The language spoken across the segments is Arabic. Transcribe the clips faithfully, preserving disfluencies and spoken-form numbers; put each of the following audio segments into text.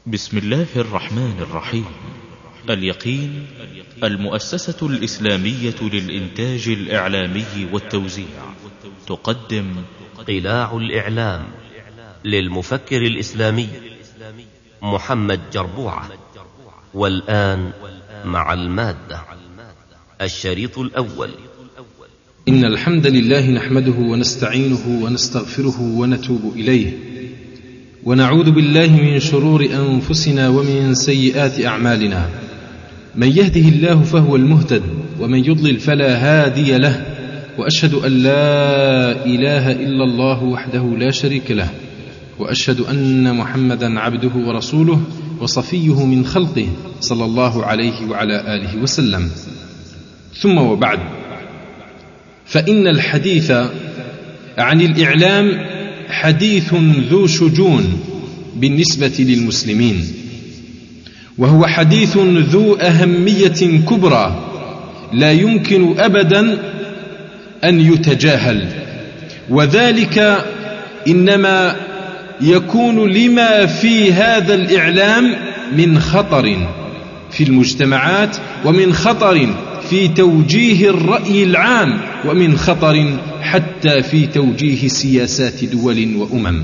بسم الله الرحمن الرحيم. اليقين المؤسسة الإسلامية للإنتاج الإعلامي والتوزيع تقدم قلاع الإعلام للمفكر الإسلامي محمد جربوعة. والآن مع المادة. الشريط الأول. إن الحمد لله نحمده ونستعينه ونستغفره ونتوب إليه، ونعوذ بالله من شرور أنفسنا ومن سيئات أعمالنا. من يهده الله فهو المهتد، ومن يضلل فلا هادي له، وأشهد أن لا إله إلا الله وحده لا شريك له، وأشهد أن محمدا عبده ورسوله وصفيه من خلقه صلى الله عليه وعلى آله وسلم. ثم وبعد، فإن الحديث عن الإعلام حديث ذو شجون بالنسبة للمسلمين، وهو حديث ذو أهمية كبرى لا يمكن أبدا أن يتجاهل، وذلك إنما يكون لما في هذا الإعلام من خطر في المجتمعات، ومن خطر في توجيه الرأي العام، ومن خطر حتى في توجيه سياسات دول وأمم.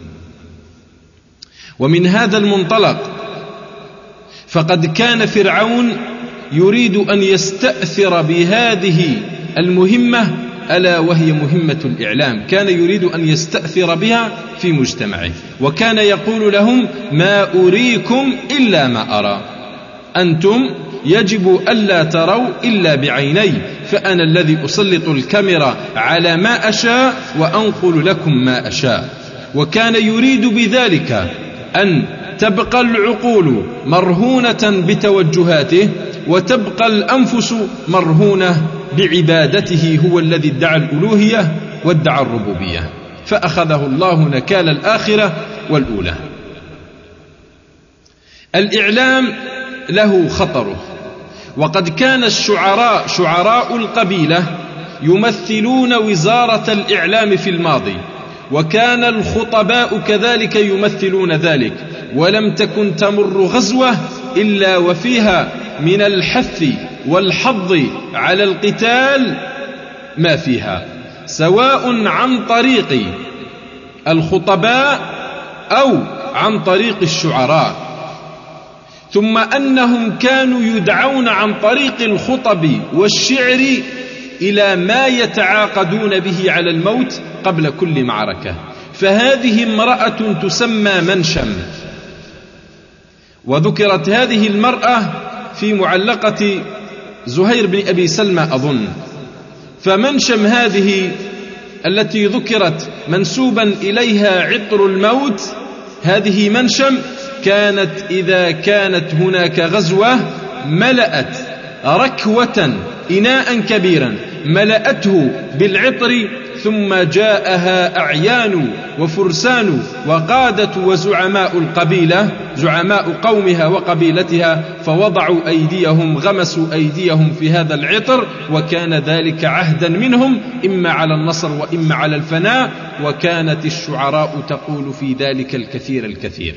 ومن هذا المنطلق فقد كان فرعون يريد أن يستأثر بهذه المهمة، ألا وهي مهمة الإعلام. كان يريد أن يستأثر بها في مجتمعه، وكان يقول لهم: ما أريكم إلا ما أرى، أنتم يجب ألا تروا إلا بعيني، فأنا الذي أسلط الكاميرا على ما أشاء وأنقل لكم ما أشاء. وكان يريد بذلك أن تبقى العقول مرهونة بتوجهاته، وتبقى الأنفس مرهونة بعبادته، هو الذي ادعى الألوهية وادعى الربوبية، فأخذه الله نكال الآخرة والأولى. الإعلام له خطره، وقد كان الشعراء شعراء القبيلة يمثلون وزارة الإعلام في الماضي، وكان الخطباء كذلك يمثلون ذلك، ولم تكن تمر غزوة إلا وفيها من الحث والحض على القتال ما فيها، سواء عن طريق الخطباء أو عن طريق الشعراء. ثم أنهم كانوا يدعون عن طريق الخطب والشعر إلى ما يتعاقدون به على الموت قبل كل معركة. فهذه امرأة تسمى منشم، وذكرت هذه المرأة في معلقة زهير بن أبي سلمى أظن. فمنشم هذه التي ذكرت منسوبا إليها عطر الموت، هذه منشم كانت إذا كانت هناك غزوة ملأت ركوة إناء كبيرا ملأته بالعطر، ثم جاءها أعيان وفرسان وقادة وزعماء القبيلة، زعماء قومها وقبيلتها، فوضعوا أيديهم غمسوا أيديهم في هذا العطر، وكان ذلك عهدا منهم إما على النصر وإما على الفناء. وكانت الشعراء تقول في ذلك الكثير الكثير.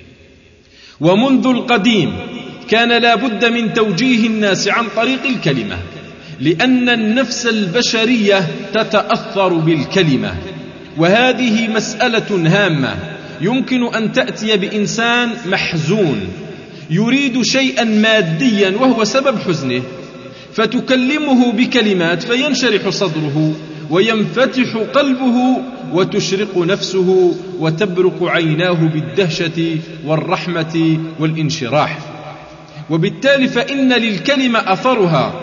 ومنذ القديم كان لا بد من توجيه الناس عن طريق الكلمة، لأن النفس البشرية تتأثر بالكلمة، وهذه مسألة هامة. يمكن أن تأتي بإنسان محزون يريد شيئا ماديا وهو سبب حزنه، فتكلمه بكلمات فينشرح صدره وينفتح قلبه وتشرق نفسه وتبرق عيناه بالدهشة والرحمة والانشراح. وبالتالي فإن للكلمة أثرها،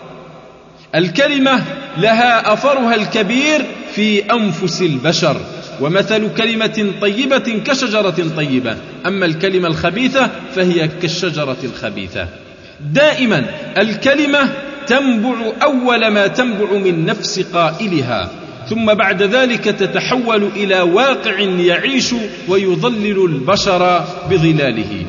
الكلمة لها أثرها الكبير في أنفس البشر. ومثل كلمة طيبة كشجرة طيبة، أما الكلمة الخبيثة فهي كالشجرة الخبيثة. دائما الكلمة تنبع أول ما تنبع من نفس قائلها، ثم بعد ذلك تتحول إلى واقع يعيش ويظلل البشر بظلاله.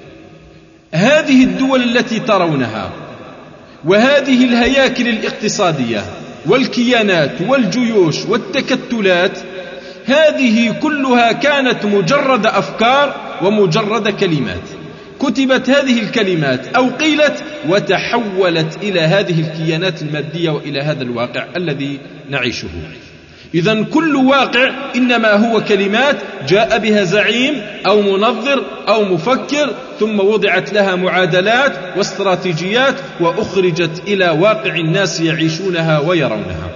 هذه الدول التي ترونها، وهذه الهياكل الاقتصادية والكيانات والجيوش والتكتلات، هذه كلها كانت مجرد أفكار ومجرد كلمات. كتبت هذه الكلمات أو قيلت وتحولت إلى هذه الكيانات المادية وإلى هذا الواقع الذي نعيشه. إذن كل واقع إنما هو كلمات جاء بها زعيم أو منظر أو مفكر، ثم وضعت لها معادلات واستراتيجيات وأخرجت إلى واقع الناس يعيشونها ويرونها.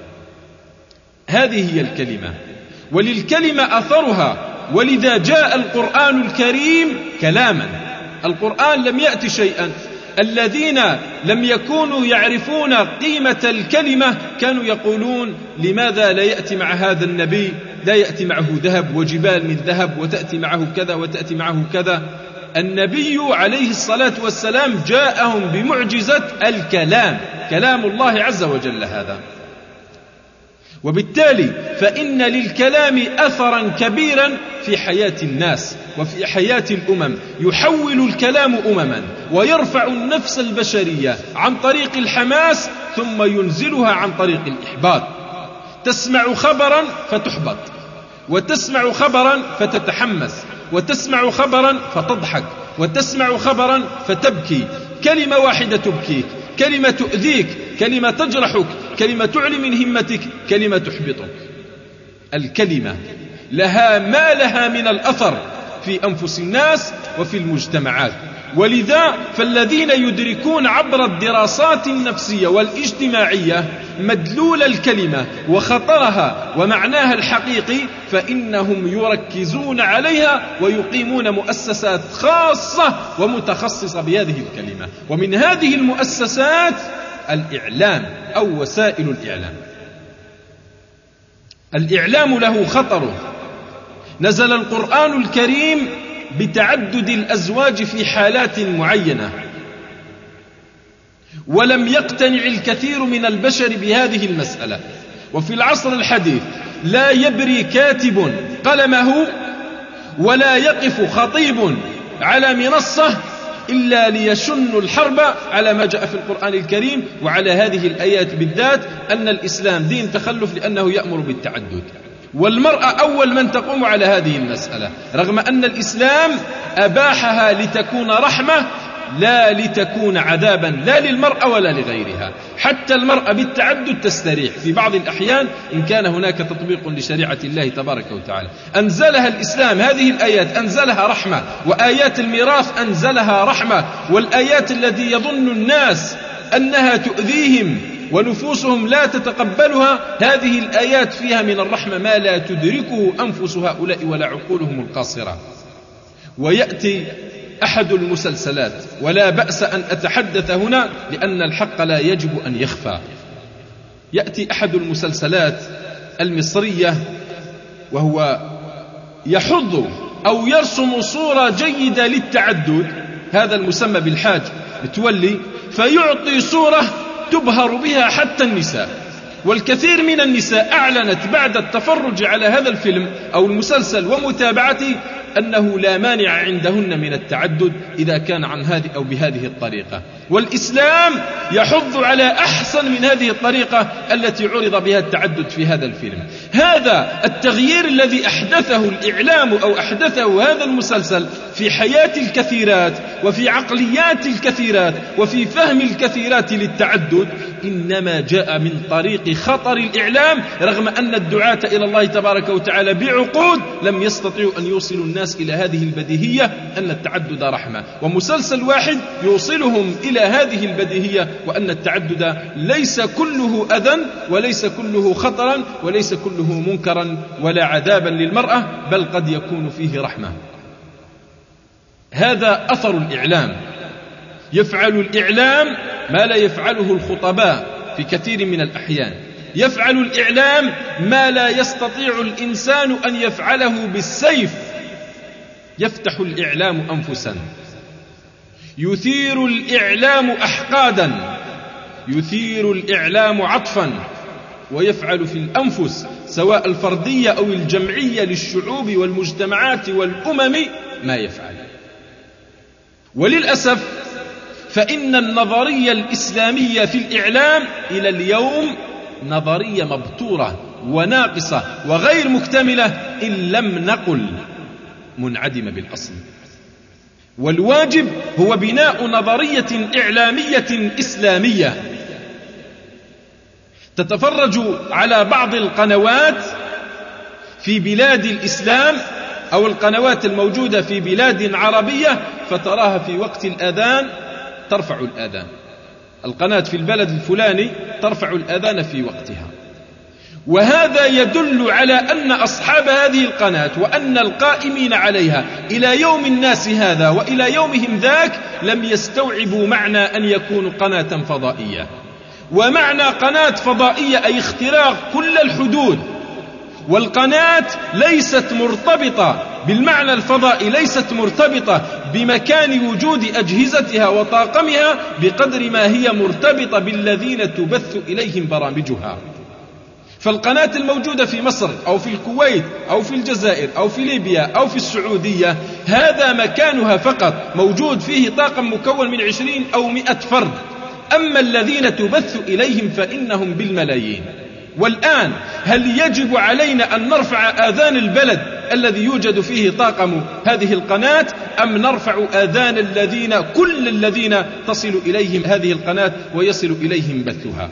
هذه هي الكلمة، وللكلمة أثرها، ولذا جاء القرآن الكريم كلاما. القرآن لم يأتي شيئا. الذين لم يكونوا يعرفون قيمة الكلمة كانوا يقولون لماذا لا يأتي مع هذا النبي، لا يأتي معه ذهب وجبال من ذهب وتأتي معه كذا وتأتي معه كذا. النبي عليه الصلاة والسلام جاءهم بمعجزة الكلام، كلام الله عز وجل هذا. وبالتالي فإن للكلام أثرا كبيرا في حياة الناس وفي حياة الأمم. يحول الكلام أمما ويرفع النفس البشرية عن طريق الحماس ثم ينزلها عن طريق الإحباط. تسمع خبرا فتحبط، وتسمع خبرا فتتحمس، وتسمع خبرا فتضحك، وتسمع خبرا فتبكي. كلمة واحدة تبكيك، كلمة تؤذيك، كلمة تجرحك، كلمة تعلي من همتك، كلمة تحبطك. الكلمة لها ما لها من الأثر في أنفس الناس وفي المجتمعات. ولذا فالذين يدركون عبر الدراسات النفسية والاجتماعية مدلول الكلمة وخطرها ومعناها الحقيقي فإنهم يركزون عليها ويقيمون مؤسسات خاصة ومتخصصة بهذه الكلمة. ومن هذه المؤسسات الإعلام أو وسائل الإعلام. الإعلام له خطره. نزل القرآن الكريم بتعدد الأزواج في حالات معينة، ولم يقتنع الكثير من البشر بهذه المسألة. وفي العصر الحديث لا يبري كاتب قلمه ولا يقف خطيب على منصة إلا ليشن الحرب على ما جاء في القرآن الكريم وعلى هذه الآيات بالذات، أن الإسلام دين تخلف لأنه يأمر بالتعدد. والمرأة أول من تقوم على هذه المسألة، رغم أن الإسلام أباحها لتكون رحمة لا لتكون عذابا، لا للمرأة ولا لغيرها. حتى المرأة بالتعدد تستريح في بعض الأحيان إن كان هناك تطبيق لشريعة الله تبارك وتعالى. أنزلها الإسلام، هذه الآيات أنزلها رحمة، وآيات الميراث أنزلها رحمة. والآيات التي يظن الناس أنها تؤذيهم ونفوسهم لا تتقبلها، هذه الآيات فيها من الرحمة ما لا تدركه أنفس هؤلاء ولا عقولهم القاصرة. ويأتي أحد المسلسلات، ولا بأس أن أتحدث هنا لأن الحق لا يجب أن يخفى. يأتي أحد المسلسلات المصرية وهو يحض أو يرسم صورة جيدة للتعدد، هذا المسمى بالحاج متولي، فيعطي صورة تبهر بها حتى النساء. والكثير من النساء أعلنت بعد التفرج على هذا الفيلم أو المسلسل ومتابعته أنه لا مانع عندهن من التعدد إذا كان عن هذه أو بهذه الطريقة. والإسلام يحض على أحسن من هذه الطريقة التي عرض بها التعدد في هذا الفيلم. هذا التغيير الذي أحدثه الإعلام أو أحدثه هذا المسلسل في حياة الكثيرات وفي عقليات الكثيرات وفي فهم الكثيرات للتعدد إنما جاء من طريق خطر الإعلام، رغم أن الدعاة إلى الله تبارك وتعالى بعقود لم يستطيعوا أن يوصلوا الناس إلى هذه البديهية أن التعدد رحمة. ومسلسل واحد يوصلهم إلى هذه البديهية وأن التعدد ليس كله أذى وليس كله خطرا وليس كله منكرا ولا عذابا للمرأة، بل قد يكون فيه رحمة. هذا أثر الإعلام. يفعل الإعلام ما لا يفعله الخطباء في كثير من الأحيان. يفعل الإعلام ما لا يستطيع الإنسان أن يفعله بالسيف. يفتح الإعلام أنفسا، يثير الإعلام أحقادا، يثير الإعلام عطفا، ويفعل في الأنفس سواء الفردية أو الجمعية للشعوب والمجتمعات والأمم ما يفعل. وللأسف فإن النظرية الإسلامية في الإعلام إلى اليوم نظرية مبتورة وناقصة وغير مكتملة إن لم نقل منعدمة بالأصل. والواجب هو بناء نظرية إعلامية إسلامية تتفرج على بعض القنوات في بلاد الإسلام أو القنوات الموجودة في بلاد عربية، فتراها في وقت الأذان ترفع الأذان، القناة في البلد الفلاني ترفع الأذان في وقتها. وهذا يدل على أن أصحاب هذه القناة وأن القائمين عليها إلى يوم الناس هذا وإلى يومهم ذاك لم يستوعبوا معنى أن يكونوا قناة فضائية. ومعنى قناة فضائية أي اختراق كل الحدود، والقناة ليست مرتبطة بالمعنى الفضائي، ليست مرتبطة بمكان وجود أجهزتها وطاقمها بقدر ما هي مرتبطة بالذين تبث إليهم برامجها. فالقناة الموجودة في مصر أو في الكويت أو في الجزائر أو في ليبيا أو في السعودية هذا مكانها فقط، موجود فيه طاقم مكون من عشرين أو مئة فرد. أما الذين تبث إليهم فإنهم بالملايين. والآن هل يجب علينا أن نرفع آذان البلد الذي يوجد فيه طاقم هذه القناة، أم نرفع آذان الذين كل الذين تصل إليهم هذه القناة ويصل إليهم بثها؟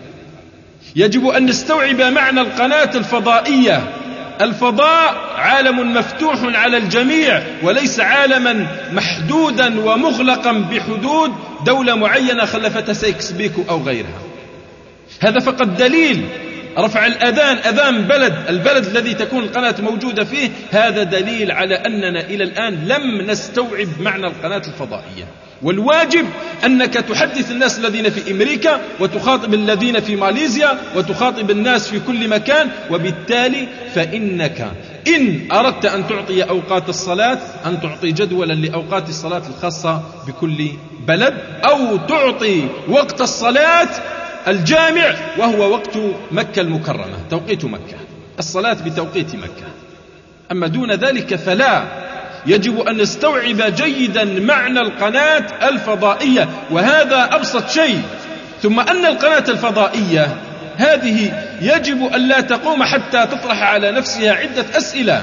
يجب أن نستوعب معنى القناة الفضائية. الفضاء عالم مفتوح على الجميع، وليس عالما محدودا ومغلقا بحدود دولة معينة خلفتها سيكس بيكو أو غيرها. هذا فقط دليل. رفع الأذان أذان بلد البلد الذي تكون القناة موجودة فيه، هذا دليل على أننا إلى الآن لم نستوعب معنى القناة الفضائية. والواجب أنك تحدث الناس الذين في أمريكا وتخاطب الذين في ماليزيا وتخاطب الناس في كل مكان. وبالتالي فإنك إن أردت أن تعطي أوقات الصلاة أن تعطي جدولا لأوقات الصلاة الخاصة بكل بلد، أو تعطي وقت الصلاة الجامع وهو وقت مكة المكرمة، توقيت مكة، الصلاة بتوقيت مكة. أما دون ذلك فلا. يجب أن نستوعب جيدا معنى القناة الفضائية، وهذا أبسط شيء. ثم أن القناة الفضائية هذه يجب أن لا تقوم حتى تطرح على نفسها عدة أسئلة،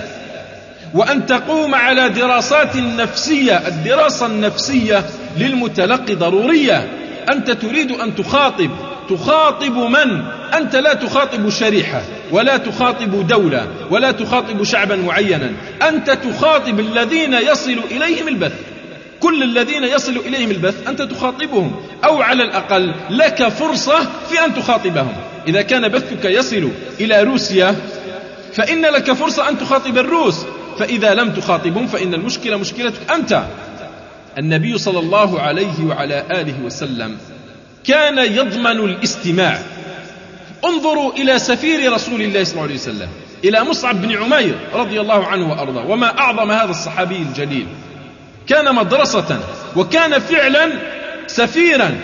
وأن تقوم على دراسات نفسية. الدراسة النفسية للمتلقي ضرورية. أنت تريد أن تخاطب تخاطب من؟ أنت لا تخاطب شريحة ولا تخاطب دولة ولا تخاطب شعبا معينا، أنت تخاطب الذين يصل إليهم البث. كل الذين يصل إليهم البث أنت تخاطبهم، أو على الأقل لك فرصة في أن تخاطبهم. إذا كان بثك يصل إلى روسيا فإن لك فرصة أن تخاطب الروس، فإذا لم تخاطبهم فإن المشكلة مشكلتك أنت. النبي صلى الله عليه وعلى آله وسلم كان يضمن الاستماع. انظروا إلى سفير رسول الله صلى الله عليه وسلم، إلى مصعب بن عمير رضي الله عنه وأرضاه. وما أعظم هذا الصحابي الجليل، كان مدرسة وكان فعلا سفيرا.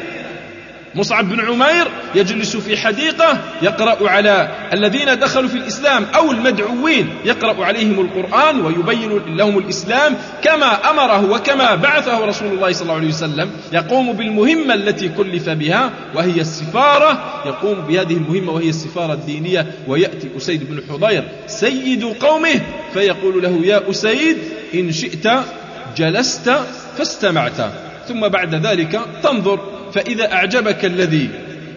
مصعب بن عمير يجلس في حديقة يقرأ على الذين دخلوا في الإسلام أو المدعوين، يقرأ عليهم القرآن ويبين لهم الإسلام كما أمره وكما بعثه رسول الله صلى الله عليه وسلم. يقوم بالمهمة التي كلف بها وهي السفارة، يقوم بهذه المهمة وهي السفارة الدينية. ويأتي أسيد بن حضير سيد قومه فيقول له: يا أسيد إن شئت جلست فاستمعت، ثم بعد ذلك تنظر، فإذا أعجبك الذي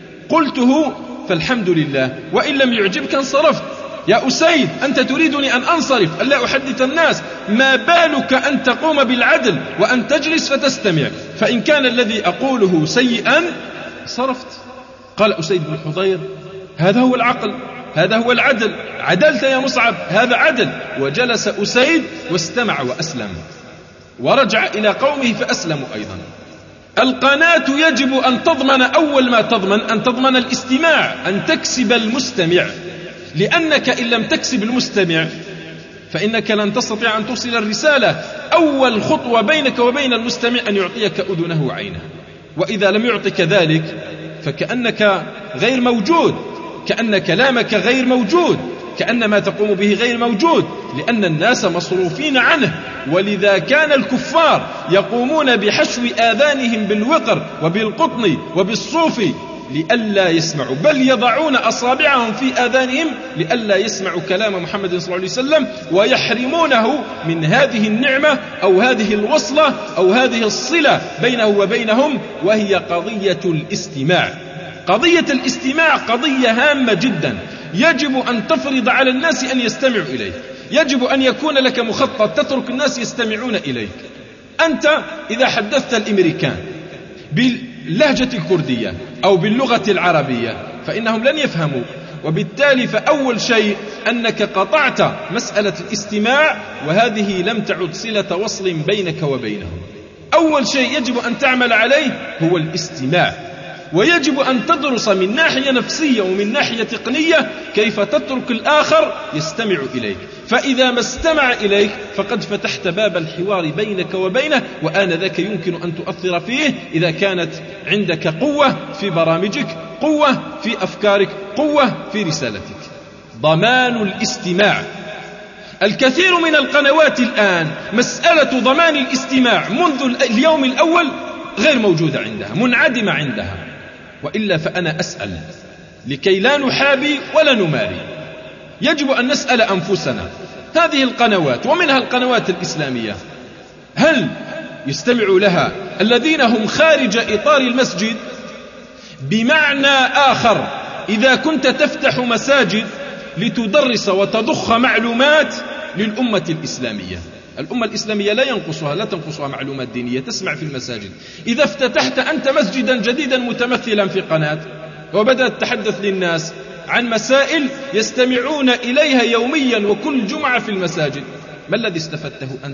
قلته فالحمد لله، وإن لم يعجبك انصرفت. يا أسيد أنت تريدني أن أنصرف ألا أحدث الناس، ما بالك أن تقوم بالعدل وأن تجلس فتستمع؟ فإن كان الذي أقوله سيئا صرفت. قال أسيد بن حضير: هذا هو العقل، هذا هو العدل، عدلت يا مصعب، هذا عدل. وجلس أسيد واستمع وأسلم، ورجع إلى قومه فأسلموا أيضا. القناة يجب أن تضمن، أول ما تضمن أن تضمن الاستماع، أن تكسب المستمع، لأنك إن لم تكسب المستمع فإنك لن تستطيع أن توصل الرسالة. أول خطوة بينك وبين المستمع أن يعطيك أذنه وعينه، وإذا لم يعطك ذلك فكأنك غير موجود، كأن كلامك غير موجود، كأن ما تقوم به غير موجود، لأن الناس مصروفين عنه. ولذا كان الكفار يقومون بحشو آذانهم بالوقر وبالقطن وبالصوف لئلا يسمعوا، بل يضعون أصابعهم في آذانهم لئلا يسمعوا كلام محمد صلى الله عليه وسلم، ويحرمونه من هذه النعمة أو هذه الوصلة أو هذه الصلة بينه وبينهم، وهي قضية الاستماع. قضية الاستماع قضية هامة جدا، يجب أن تفرض على الناس أن يستمعوا إليك، يجب أن يكون لك مخطط تترك الناس يستمعون إليك. أنت إذا حدثت الأمريكان باللهجة الكردية أو باللغة العربية فإنهم لن يفهموا، وبالتالي فأول شيء أنك قطعت مسألة الاستماع، وهذه لم تعد صلة وصل بينك وبينهم. أول شيء يجب أن تعمل عليه هو الاستماع، ويجب أن تدرس من ناحية نفسية ومن ناحية تقنية كيف تترك الآخر يستمع إليك، فإذا ما استمع إليك فقد فتحت باب الحوار بينك وبينه، وآنذاك يمكن أن تؤثر فيه إذا كانت عندك قوة في برامجك، قوة في أفكارك، قوة في رسالتك. ضمان الاستماع. الكثير من القنوات الآن مسألة ضمان الاستماع منذ اليوم الأول غير موجودة عندها، منعدمة عندها. وإلا فأنا أسأل لكي لا نحابي ولا نماري، يجب أن نسأل أنفسنا، هذه القنوات ومنها القنوات الإسلامية هل يستمع لها الذين هم خارج إطار المسجد؟ بمعنى آخر، إذا كنت تفتح مساجد لتدرس وتضخ معلومات للأمة الإسلامية، الأمة الإسلامية لا ينقصها لا تنقصها معلومات دينية تسمع في المساجد. إذا افتتحت أنت مسجدا جديدا متمثلا في قناة وبدأت تتحدث للناس عن مسائل يستمعون إليها يوميا وكل جمعة في المساجد، ما الذي استفدته أنت؟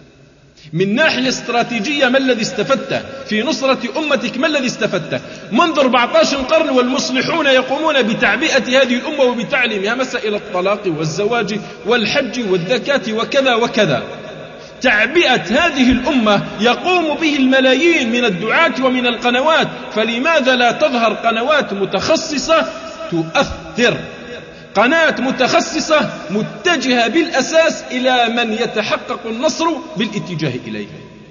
من ناحية استراتيجية ما الذي استفدته؟ في نصرة أمتك ما الذي استفدته؟ منذ أربعة عشر قرن والمصلحون يقومون بتعبئة هذه الأمة وبتعليمها مسائل الطلاق والزواج والحج والزكاة وكذا وكذا. تعبئة هذه الأمة يقوم به الملايين من الدعاة ومن القنوات، فلماذا لا تظهر قنوات متخصصة تؤثر؟ قناة متخصصة متجهة بالأساس إلى من يتحقق النصر بالاتجاه إليه.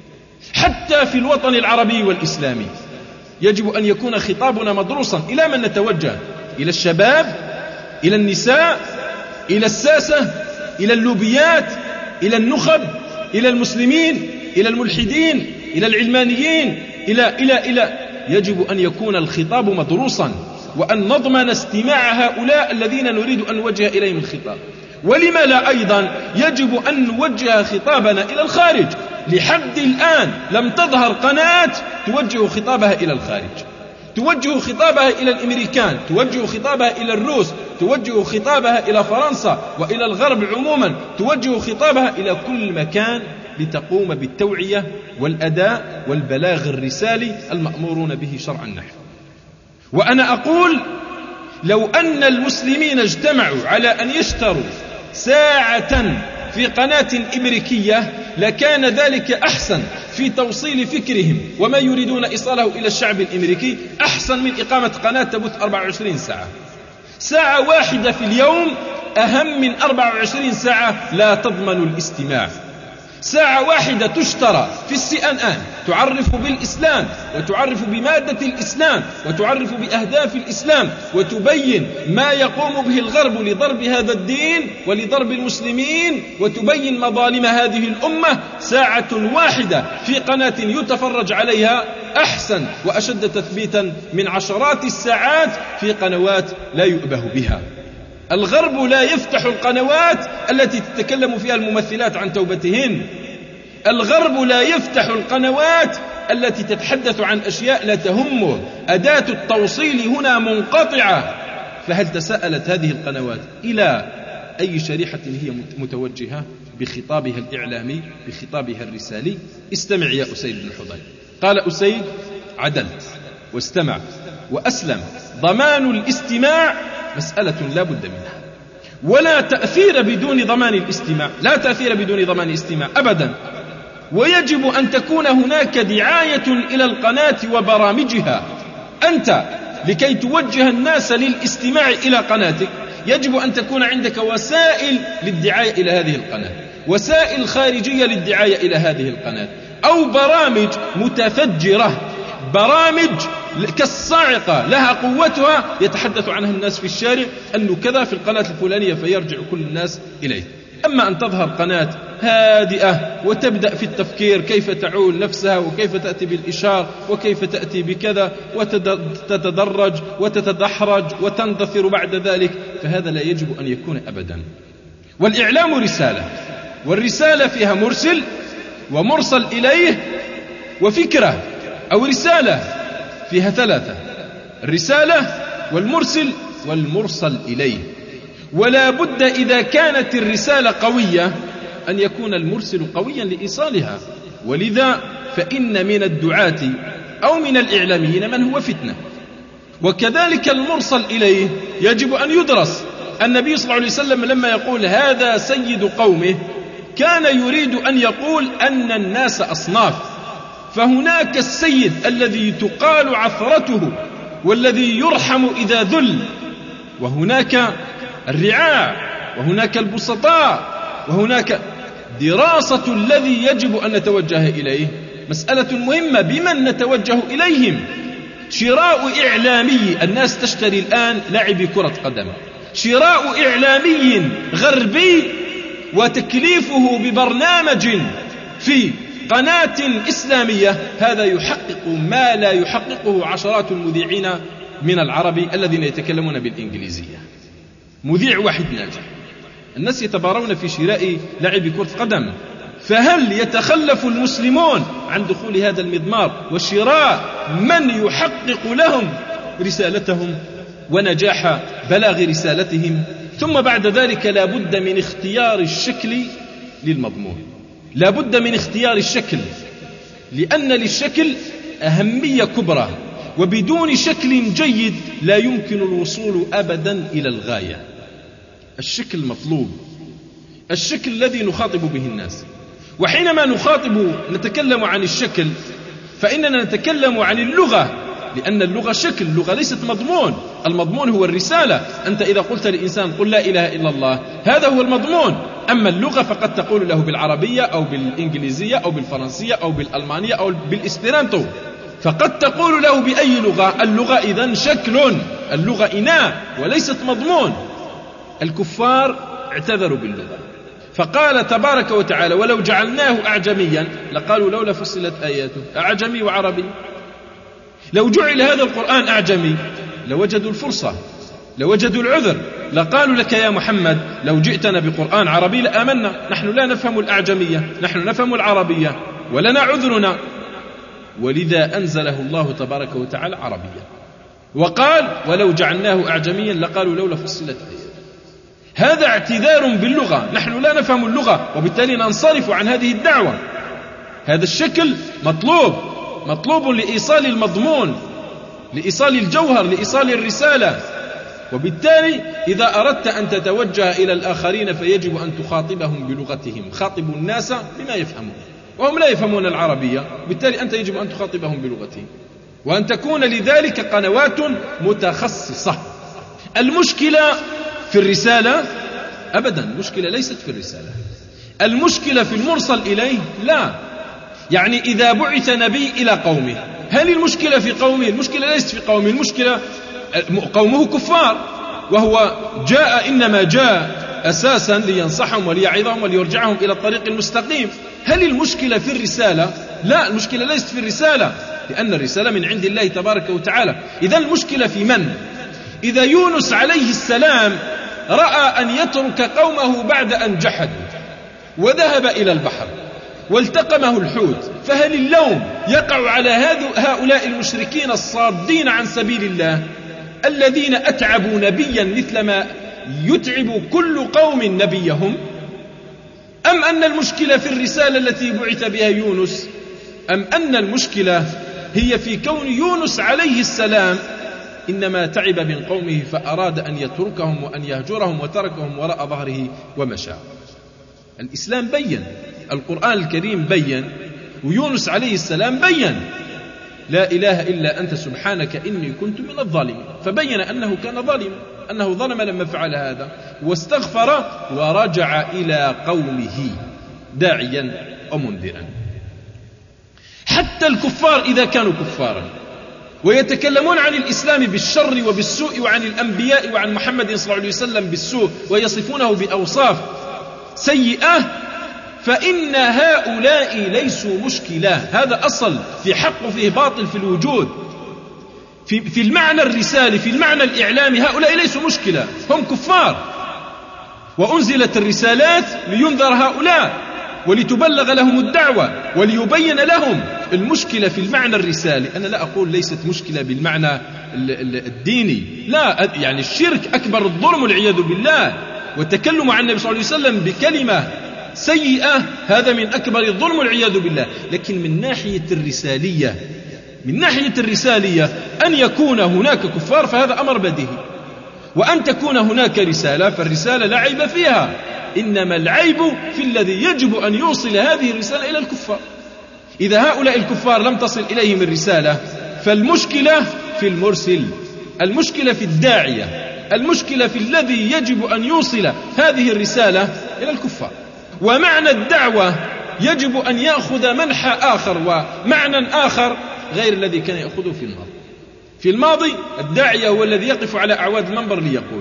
حتى في الوطن العربي والإسلامي يجب أن يكون خطابنا مدروسا. إلى من نتوجه؟ إلى الشباب، إلى النساء، إلى الساسة، إلى اللوبيات، إلى النخب، إلى المسلمين، إلى الملحدين، إلى العلمانيين، إلى إلى إلى يجب أن يكون الخطاب مدروسا، وأن نضمن استماع هؤلاء الذين نريد أن نوجه إليهم الخطاب. ولما لا أيضا يجب أن نوجه خطابنا إلى الخارج. لحد الآن لم تظهر قناة توجه خطابها إلى الخارج، توجه خطابها إلى الأمريكان، توجه خطابها إلى الروس، توجه خطابها إلى فرنسا وإلى الغرب عموما، توجه خطابها إلى كل مكان لتقوم بالتوعية والأداء والبلاغ الرسالي المأمورون به شرعا نحن. وأنا أقول لو أن المسلمين اجتمعوا على أن يشتروا ساعة في قناة أمريكية لكان ذلك أحسن في توصيل فكرهم وما يريدون إيصاله إلى الشعب الأمريكي، أحسن من إقامة قناة تبث أربعة وعشرين ساعة. ساعة واحدة في اليوم أهم من أربعة وعشرين ساعة لا تضمن الاستماع. ساعة واحدة تشترى في السي ان ان تعرف بالإسلام وتعرف بمادة الإسلام وتعرف بأهداف الإسلام وتبين ما يقوم به الغرب لضرب هذا الدين ولضرب المسلمين وتبين مظالم هذه الأمة. ساعة واحدة في قناة يتفرج عليها أحسن وأشد تثبيتا من عشرات الساعات في قنوات لا يؤبه بها. الغرب لا يفتح القنوات التي تتكلم فيها الممثلات عن توبتهن. الغرب لا يفتح القنوات التي تتحدث عن أشياء لا تهمه. أداة التوصيل هنا منقطعة. فهل تساءلت هذه القنوات إلى أي شريحة هي متوجهة بخطابها الإعلامي بخطابها الرسالي؟ استمع يا أسيد بن حضير. قال أسيد: عدلت واستمع وأسلم. ضمان الاستماع مسألة لا بد منها، ولا تأثير بدون ضمان الاستماع، لا تأثير بدون ضمان الاستماع أبدا. ويجب أن تكون هناك دعاية إلى القناة وبرامجها. أنت لكي توجه الناس للاستماع إلى قناتك يجب أن تكون عندك وسائل للدعاية إلى هذه القناة، وسائل خارجية للدعاية إلى هذه القناة، أو برامج متفجرة، برامج كالصاعقة لها قوتها يتحدث عنها الناس في الشارع أنه كذا في القناة الفلانية فيرجع كل الناس إليه. أما أن تظهر قناة هادئة وتبدأ في التفكير كيف تعول نفسها وكيف تأتي بالإشارة وكيف تأتي بكذا وتتدرج وتتدحرج وتندثر بعد ذلك، فهذا لا يجب أن يكون أبدا. والإعلام رسالة، والرسالة فيها مرسل ومرسل إليه وفكرة، أو رسالة فيها ثلاثة: الرسالة والمرسل والمرسل إليه. ولا بد إذا كانت الرسالة قوية أن يكون المرسل قويا لإيصالها. ولذا فإن من الدعاة أو من الإعلاميين من هو فتنة. وكذلك المرسل إليه يجب أن يدرس. النبي صلى الله عليه وسلم لما يقول هذا سيد قومه كان يريد أن يقول أن الناس أصناف، فهناك السيد الذي تقال عثرته والذي يرحم إذا ذل، وهناك الرعاع، وهناك البسطاء، وهناك دراسة الذي يجب أن نتوجه إليه. مسألة مهمة، بمن نتوجه إليهم. شراء إعلامي، الناس تشتري الآن لاعبي كرة قدم، شراء إعلامي غربي وتكليفه ببرنامج في قناة إسلامية، هذا يحقق ما لا يحققه عشرات المذيعين من العرب الذين يتكلمون بالإنجليزية. مذيع واحد ناجح، الناس يتبارون في شراء لاعبي كرة قدم، فهل يتخلف المسلمون عن دخول هذا المضمار وشراء من يحقق لهم رسالتهم ونجاح بلاغ رسالتهم؟ ثم بعد ذلك لا بد من اختيار الشكل للمضمون، لا بد من اختيار الشكل، لأن للشكل أهمية كبرى، وبدون شكل جيد لا يمكن الوصول أبدا إلى الغاية. الشكل مطلوب، الشكل الذي نخاطب به الناس. وحينما نخاطب نتكلم عن الشكل فإننا نتكلم عن اللغة، لأن اللغة شكل، اللغة ليست مضمون. المضمون هو الرسالة. أنت إذا قلت لإنسان قل لا إله إلا الله، هذا هو المضمون. أما اللغة فقد تقول له بالعربية أو بالإنجليزية أو بالفرنسية أو بالألمانية أو بالإسبرانتو، فقد تقول له بأي لغة. اللغة إذن شكل، اللغة إناء وليست مضمون. الكفار اعتذروا باللغة، فقال تبارك وتعالى ولو جعلناه أعجميا لقالوا لولا فصلت آياته، أعجمي وعربي. لو جعل هذا القرآن أعجمي لوجدوا الفرصة، لوجدوا العذر، لقالوا لك يا محمد لو جئتنا بقرآن عربي لآمنا، نحن لا نفهم الأعجمية، نحن نفهم العربية ولنا عذرنا. ولذا أنزله الله تبارك وتعالى عربيا، وقال ولو جعلناه أعجميا لقالوا لولا فصلت آياته. هذا اعتذار باللغة، نحن لا نفهم اللغة وبالتالي ننصرف عن هذه الدعوة. هذا الشكل مطلوب، مطلوب لإيصال المضمون، لإيصال الجوهر، لإيصال الرسالة. وبالتالي إذا أردت أن تتوجه إلى الآخرين فيجب أن تخاطبهم بلغتهم. خاطبوا الناس بما يفهمون، وهم لا يفهمون العربية، بالتالي أنت يجب أن تخاطبهم بلغتهم، وأن تكون لذلك قنوات متخصصة. المشكلة في الرسالة أبدا، المشكلة ليست في الرسالة، المشكلة في المرسل إليه. لا، يعني إذا بعث نبي إلى قومه، هل المشكلة في قومه؟ المشكلة ليست في قومه، المشكلة قومه كفار، وهو جاء إنما جاء أساسا لينصحهم وليعظهم وليرجعهم إلى الطريق المستقيم. هل المشكلة في الرسالة؟ لا، المشكلة ليست في الرسالة، لأن الرسالة من عند الله تبارك وتعالى. إذا المشكلة في من؟ إذا يونس عليه السلام رأى أن يترك قومه بعد أن جحدوا وذهب إلى البحر والتقمه الحوت، فهل اللوم يقع على هؤلاء المشركين الصادين عن سبيل الله الذين أتعبوا نبيا مثل ما يتعب كل قوم نبيهم، أم أن المشكلة في الرسالة التي بعث بها يونس، أم أن المشكلة هي في كون يونس عليه السلام إنما تعب من قومه فأراد أن يتركهم وأن يهجرهم وتركهم وراء ظهره ومشى؟ الإسلام بين، القرآن الكريم بين، ويونس عليه السلام بين لا إله إلا أنت سبحانك إني كنت من الظالمين، فبين أنه كان ظالما، أنه ظلم لما فعل هذا، واستغفر ورجع إلى قومه داعيا ومنذرا. حتى الكفار إذا كانوا كفارا ويتكلمون عن الإسلام بالشر وبالسوء وعن الأنبياء وعن محمد صلى الله عليه وسلم بالسوء ويصفونه بأوصاف سيئة، فإن هؤلاء ليسوا مشكلة. هذا أصل في حق وفيه باطل في الوجود. في, في المعنى الرسالي، في المعنى الإعلامي، هؤلاء ليسوا مشكلة، هم كفار، وأنزلت الرسالات لينذر هؤلاء ولتبلغ لهم الدعوة وليبين لهم. المشكلة في المعنى الرسالي، أنا لا أقول ليست مشكلة بالمعنى الديني، لا، يعني الشرك أكبر الظلم والعياذ بالله، والتكلم عن النبي صلى الله عليه وسلم بكلمة سيئة هذا من أكبر الظلم والعياذ بالله. لكن من ناحية الرسالية، من ناحية الرسالية أن يكون هناك كفار فهذا أمر بديهي، وأن تكون هناك رسالة فالرسالة لا عيب فيها، إنما العيب في الذي يجب أن يوصل هذه الرسالة إلى الكفار. إذا هؤلاء الكفار لم تصل إليهم الرسالة فالمشكلة في المرسل، المشكلة في الداعية، المشكلة في الذي يجب أن يوصل هذه الرسالة إلى الكفار. ومعنى الدعوة يجب أن يأخذ منحى آخر ومعنى آخر غير الذي كان يأخذه في الماضي. في الماضي الداعية هو الذي يقف على أعواد المنبر ليقول.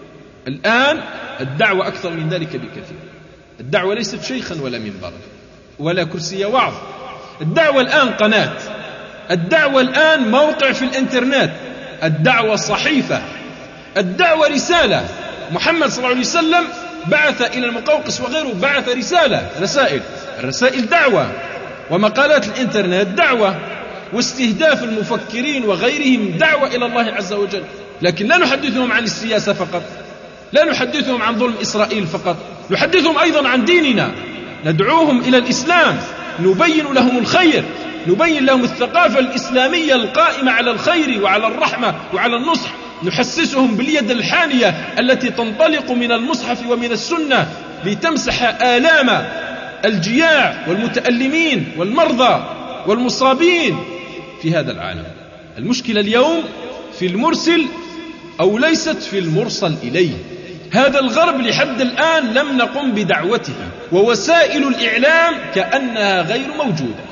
الآن الدعوة أكثر من ذلك بكثير. الدعوة ليست شيخا ولا منبرا ولا كرسي وعظ. الدعوة الآن قناة، الدعوة الآن موقع في الإنترنت، الدعوة صحيفة، الدعوة رسالة. محمد صلى الله عليه وسلم بعث إلى المقوقس وغيره، بعث رسالة، رسائل، الرسائل دعوة، ومقالات الإنترنت دعوة، واستهداف المفكرين وغيرهم دعوة إلى الله عز وجل. لكن لا نحدثهم عن السياسة فقط، لا نحدثهم عن ظلم إسرائيل فقط، نحدثهم أيضا عن ديننا، ندعوهم إلى الإسلام، نبين لهم الخير، نبين لهم الثقافة الإسلامية القائمة على الخير وعلى الرحمة وعلى النصح، نحسسهم باليد الحانية التي تنطلق من المصحف ومن السنة لتمسح آلام الجياع والمتألمين والمرضى والمصابين في هذا العالم. المشكلة اليوم في المرسل أو ليست في المرسل إليه. هذا الغرب لحد الآن لم نقم بدعوته، ووسائل الإعلام كأنها غير موجودة.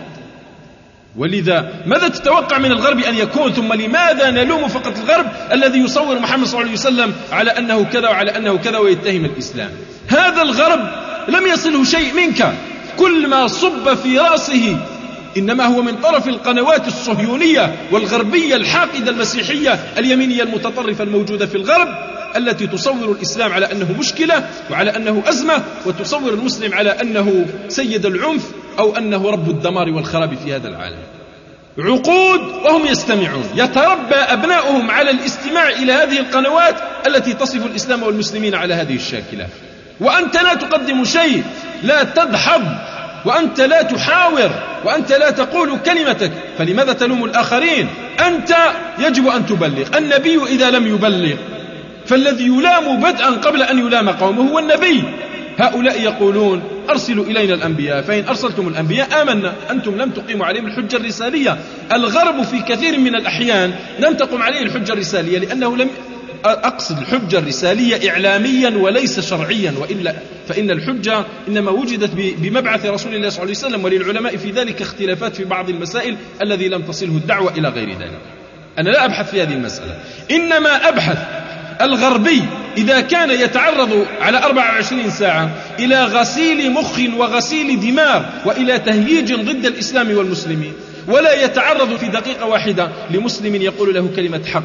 ولذا ماذا تتوقع من الغرب أن يكون؟ ثم لماذا نلوم فقط الغرب الذي يصور محمد صلى الله عليه وسلم على أنه كذا وعلى أنه كذا ويتهم الإسلام؟ هذا الغرب لم يصله شيء منك، كل ما صب في رأسه إنما هو من طرف القنوات الصهيونية والغربية الحاقدة المسيحية اليمينية المتطرفة الموجودة في الغرب، التي تصور الإسلام على أنه مشكلة وعلى أنه أزمة، وتصور المسلم على أنه سيد العنف أو أنه رب الدمار والخراب في هذا العالم. عقود وهم يستمعون، يتربى أبناؤهم على الاستماع إلى هذه القنوات التي تصف الإسلام والمسلمين على هذه الشاكلة، وأنت لا تقدم شيء، لا تدحض، وأنت لا تحاور، وأنت لا تقول كلمتك، فلماذا تلوم الآخرين؟ أنت يجب أن تبلغ. النبي إذا لم يبلغ فالذي يلام بدءا قبل أن يلام قومه هو النبي. هؤلاء يقولون أرسلوا إلينا الأنبياء، فإن أرسلتم الأنبياء آمنا، أنتم لم تقيموا عليهم الحجة الرسالية. الغرب في كثير من الأحيان لم تقم عليه الحجة الرسالية لأنه لم أقصد الحجة الرسالية إعلاميا وليس شرعيا، وإلا فإن الحجة إنما وجدت بمبعث رسول الله صلى الله عليه وسلم، وللعلماء في ذلك اختلافات في بعض المسائل الذي لم تصله الدعوة إلى غير ذلك. أنا لا أبحث في هذه المسألة، إنما أبحث الغربي إذا كان يتعرض على أربع وعشرين ساعة إلى غسيل مخ وغسيل دماغ وإلى تهييج ضد الإسلام والمسلمين، ولا يتعرض في دقيقة واحدة لمسلم يقول له كلمة حق،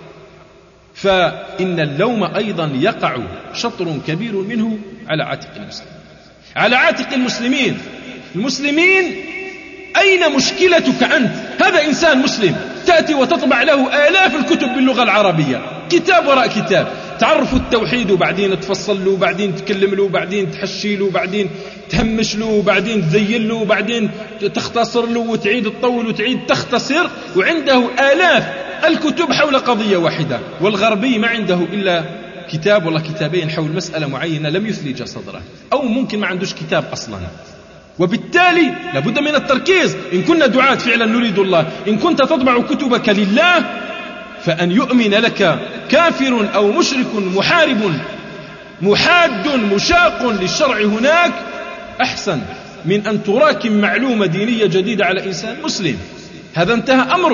فإن اللوم أيضا يقع شطر كبير منه على عاتق المسلمين، على عاتق المسلمين. المسلمين أين مشكلتك أنت؟ هذا إنسان مسلم، تأتي وتطبع له آلاف الكتب باللغة العربية، كتاب وراء كتاب، تعرف التوحيد وبعدين تفصل له وبعدين تكلم له وبعدين تحشي له وبعدين تهمش له وبعدين تزين له وبعدين تختصر له وتعيد تطول وتعيد تختصر، وعنده آلاف الكتب حول قضية واحدة. والغربي ما عنده إلا كتاب ولا كتابين حول مسألة معينة لم يثلج صدره، أو ممكن ما عندوش كتاب أصلا. وبالتالي لابد من التركيز. إن كنا دعاة فعلا نريد الله، إن كنت تطبع كتبك لله، فأن يؤمن لك كافر أو مشرك محارب محاد مشاق للشرع هناك أحسن من أن تراكم معلومة دينية جديدة على إنسان مسلم. هذا انتهى أمره.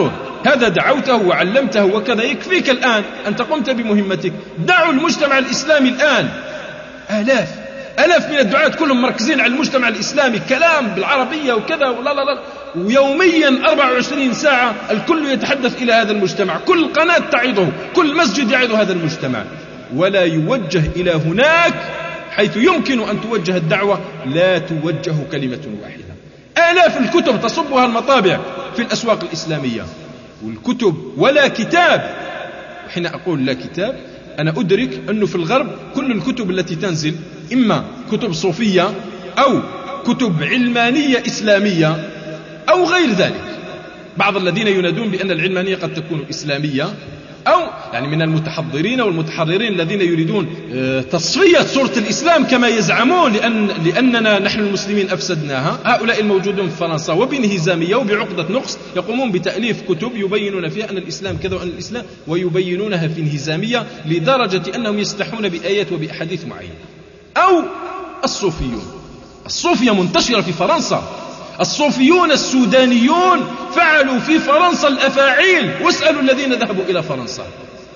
هذا دعوته وعلمته وكذا، يكفيك الآن أنت قمت بمهمتك. دعوا المجتمع الإسلامي الآن، آلاف آلاف من الدعاة كلهم مركزين على المجتمع الإسلامي، كلام بالعربية وكذا ولا لا لا، ويوميا أربعة وعشرين ساعة الكل يتحدث إلى هذا المجتمع، كل قناة تعظه، كل مسجد يعظ هذا المجتمع، ولا يوجه إلى هناك حيث يمكن أن توجه الدعوة، لا توجه كلمة واحدة. آلاف الكتب تصبها المطابع في الأسواق الإسلامية، والكتب ولا كتاب. وحين أقول لا كتاب أنا أدرك أنه في الغرب كل الكتب التي تنزل إما كتب صوفية أو كتب علمانية إسلامية أو غير ذلك. بعض الذين ينادون بأن العلمانية قد تكون إسلامية، أو يعني من المتحضرين والمتحررين الذين يريدون تصفية صورة الإسلام كما يزعمون، لأن لأننا نحن المسلمين أفسدناها. هؤلاء الموجودون في فرنسا وبانهزامية وبعقدة نقص يقومون بتأليف كتب يبينون فيها أن الإسلام كذا وأن الإسلام، ويبينونها في انهزامية لدرجة أنهم يستحون بآيات وبأحاديث معينة. أو الصوفيون، الصوفية منتشرة في فرنسا، الصوفيون السودانيون فعلوا في فرنسا الأفاعيل، واسألوا الذين ذهبوا إلى فرنسا،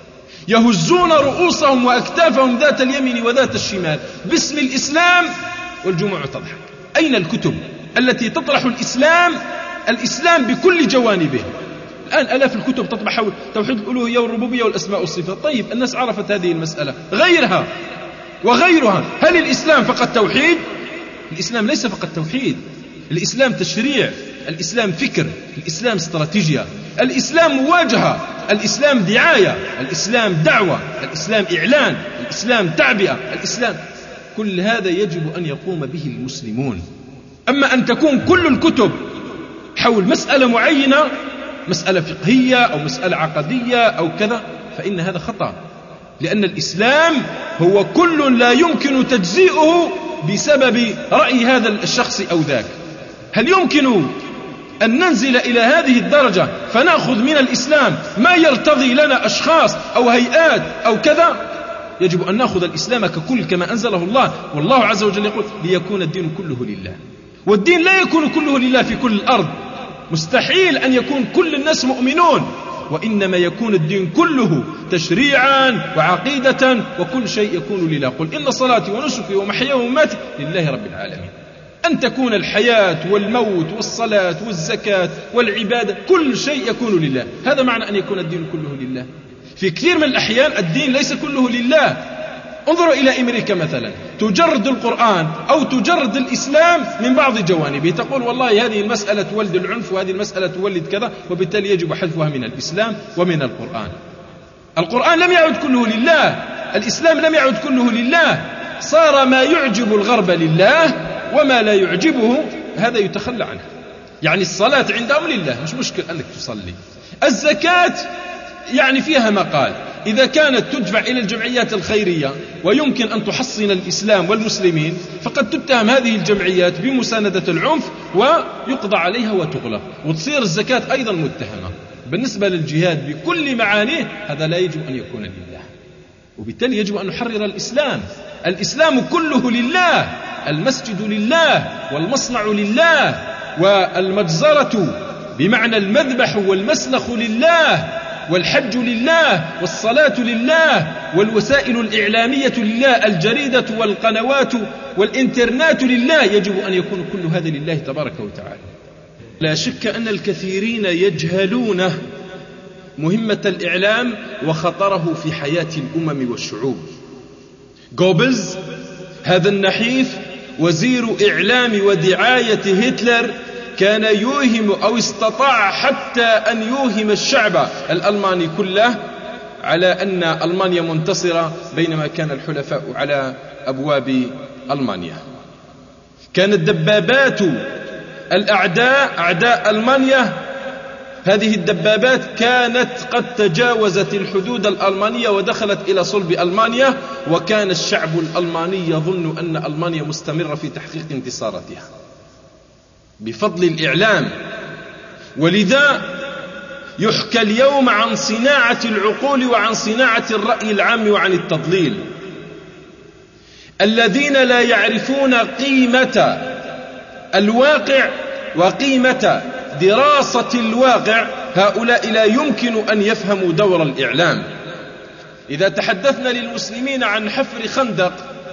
يهزون رؤوسهم وأكتافهم ذات اليمين وذات الشمال باسم الإسلام، والجموع تضحك. أين الكتب التي تطرح الإسلام الإسلام بكل جوانبه؟ الآن ألاف الكتب تطبع حول توحيد الألوهية والربوبية والأسماء والصفات. طيب الناس عرفت هذه المسألة، غيرها وغيرها. هل الإسلام فقط توحيد؟ الإسلام ليس فقط توحيد، الإسلام تشريع، الإسلام فكر، الإسلام استراتيجية، الإسلام مواجهة، الإسلام دعاية، الإسلام دعوة، الإسلام إعلان، الإسلام تعبئة، الإسلام. كل هذا يجب أن يقوم به المسلمون. أما أن تكون كل الكتب حول مسألة معينة، مسألة فقهية أو مسألة عقدية أو كذا، فإن هذا خطأ، لأن الإسلام هو كل لا يمكن تجزئه بسبب رأي هذا الشخص أو ذاك. هل يمكن أن ننزل إلى هذه الدرجة فنأخذ من الإسلام ما يرتضي لنا أشخاص أو هيئات أو كذا؟ يجب أن نأخذ الإسلام ككل كما أنزله الله، والله عز وجل يقول ليكون الدين كله لله، والدين لا يكون كله لله في كل الأرض، مستحيل أن يكون كل الناس مؤمنون، وإنما يكون الدين كله تشريعا وعقيدة، وكل شيء يكون لله. قل إن صلاتي ونسكي ومحياي ومماتي لله رب العالمين. أن تكون الحياة والموت والصلاة والزكاة والعبادة كل شيء يكون لله، هذا معنى أن يكون الدين كله لله. في كثير من الأحيان الدين ليس كله لله. انظروا إلى أمريكا مثلا، تجرد القرآن أو تجرد الإسلام من بعض جوانبه، تقول والله هذه المسألة تولد العنف وهذه المسألة تولد كذا، وبالتالي يجب حذفها من الإسلام ومن القرآن. القرآن لم يعد كله لله، الإسلام لم يعد كله لله، صار ما يعجب الغرب لله وما لا يعجبه هذا يتخلى عنه. يعني الصلاة عندهم لله، مش مشكل أنك تصلي. الزكاة يعني فيها مقال، إذا كانت تدفع إلى الجمعيات الخيرية ويمكن أن تحصن الإسلام والمسلمين، فقد تتهم هذه الجمعيات بمساندة العنف ويقضى عليها وتغلق، وتصير الزكاة أيضا متهمة. بالنسبة للجهاد بكل معانيه هذا لا يجب أن يكون لله، وبالتالي يجب أن نحرر الإسلام. الإسلام كله لله، المسجد لله، والمصنع لله، والمجزرة بمعنى المذبح والمسلخ لله، والحج لله، والصلاة لله، والوسائل الإعلامية لله، الجريدة والقنوات والإنترنت لله. يجب أن يكون كل هذا لله تبارك وتعالى. لا شك أن الكثيرين يجهلون مهمة الإعلام وخطره في حياة الأمم والشعوب. جوبلز هذا النحيف وزير إعلام ودعاية هتلر كان يوهم أو استطاع حتى أن يوهم الشعب الألماني كله على أن ألمانيا منتصرة، بينما كان الحلفاء على أبواب ألمانيا. كانت دبابات الأعداء أعداء ألمانيا، هذه الدبابات كانت قد تجاوزت الحدود الألمانية ودخلت إلى صلب ألمانيا، وكان الشعب الألماني يظن أن ألمانيا مستمرة في تحقيق انتصاراتها بفضل الإعلام. ولذا يحكى اليوم عن صناعة العقول وعن صناعة الرأي العام وعن التضليل. الذين لا يعرفون قيمة الواقع وقيمة دراسة الواقع هؤلاء لا يمكن أن يفهموا دور الإعلام. إذا تحدثنا للمسلمين عن حفر خندق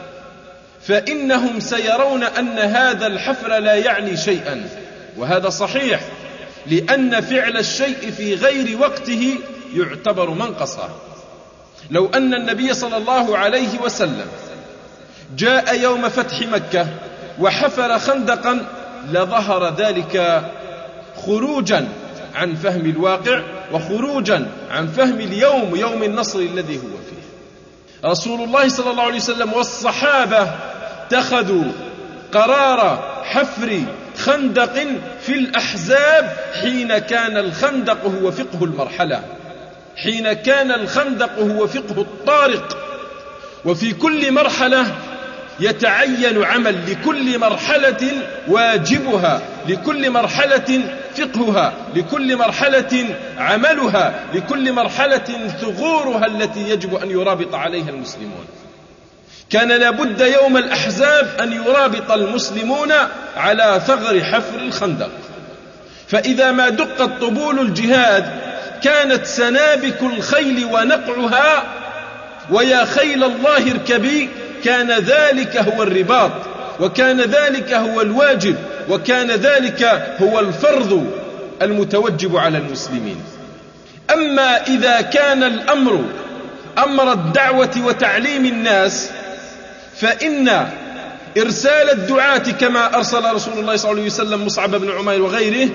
فإنهم سيرون أن هذا الحفر لا يعني شيئا، وهذا صحيح، لأن فعل الشيء في غير وقته يعتبر منقصا. لو أن النبي صلى الله عليه وسلم جاء يوم فتح مكة وحفر خندقا لظهر ذلك خروجا عن فهم الواقع وخروجا عن فهم اليوم، يوم النصر الذي هو فيه. رسول الله صلى الله عليه وسلم والصحابة اتخذوا قرار حفر خندق في الأحزاب حين كان الخندق هو فقه المرحلة، حين كان الخندق هو فقه الطارق. وفي كل مرحلة يتعين عمل، لكل مرحلة واجبها، لكل مرحلة فقهها، لكل مرحلة عملها، لكل مرحلة ثغورها التي يجب أن يرابط عليها المسلمون. كان لابد يوم الأحزاب أن يرابط المسلمون على ثغر حفر الخندق، فإذا ما دقت طبول الجهاد كانت سنابك الخيل ونقعها ويا خيل الله اركبي، كان ذلك هو الرباط، وكان ذلك هو الواجب، وكان ذلك هو الفرض المتوجب على المسلمين. أما إذا كان الأمر أمر الدعوة وتعليم الناس فإن إرسال الدعاة كما أرسل رسول الله صلى الله عليه وسلم مصعب بن عمير وغيره،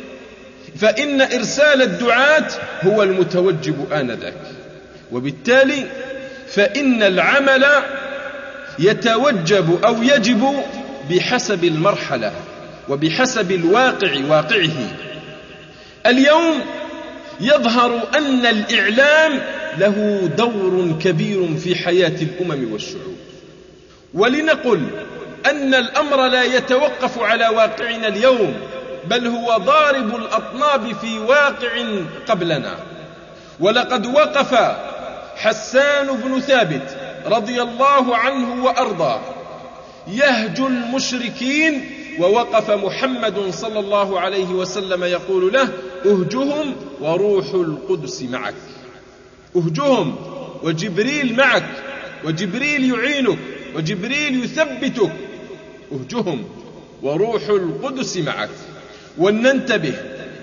فإن إرسال الدعاة هو المتوجب آنذاك، وبالتالي فإن العمل يتوجب أو يجب بحسب المرحلة وبحسب الواقع واقعه. اليوم يظهر أن الإعلام له دور كبير في حياة الأمم والشعوب، ولنقل أن الأمر لا يتوقف على واقعنا اليوم، بل هو ضارب الأطناب في واقع قبلنا. ولقد وقف حسان بن ثابت رضي الله عنه وأرضاه يهجو المشركين، ووقف محمد صلى الله عليه وسلم يقول له: اهجهم وروح القدس معك. اهجهم وجبريل معك، وجبريل يعينك، وجبريل يثبتك. اهجهم وروح القدس معك. ولننتبه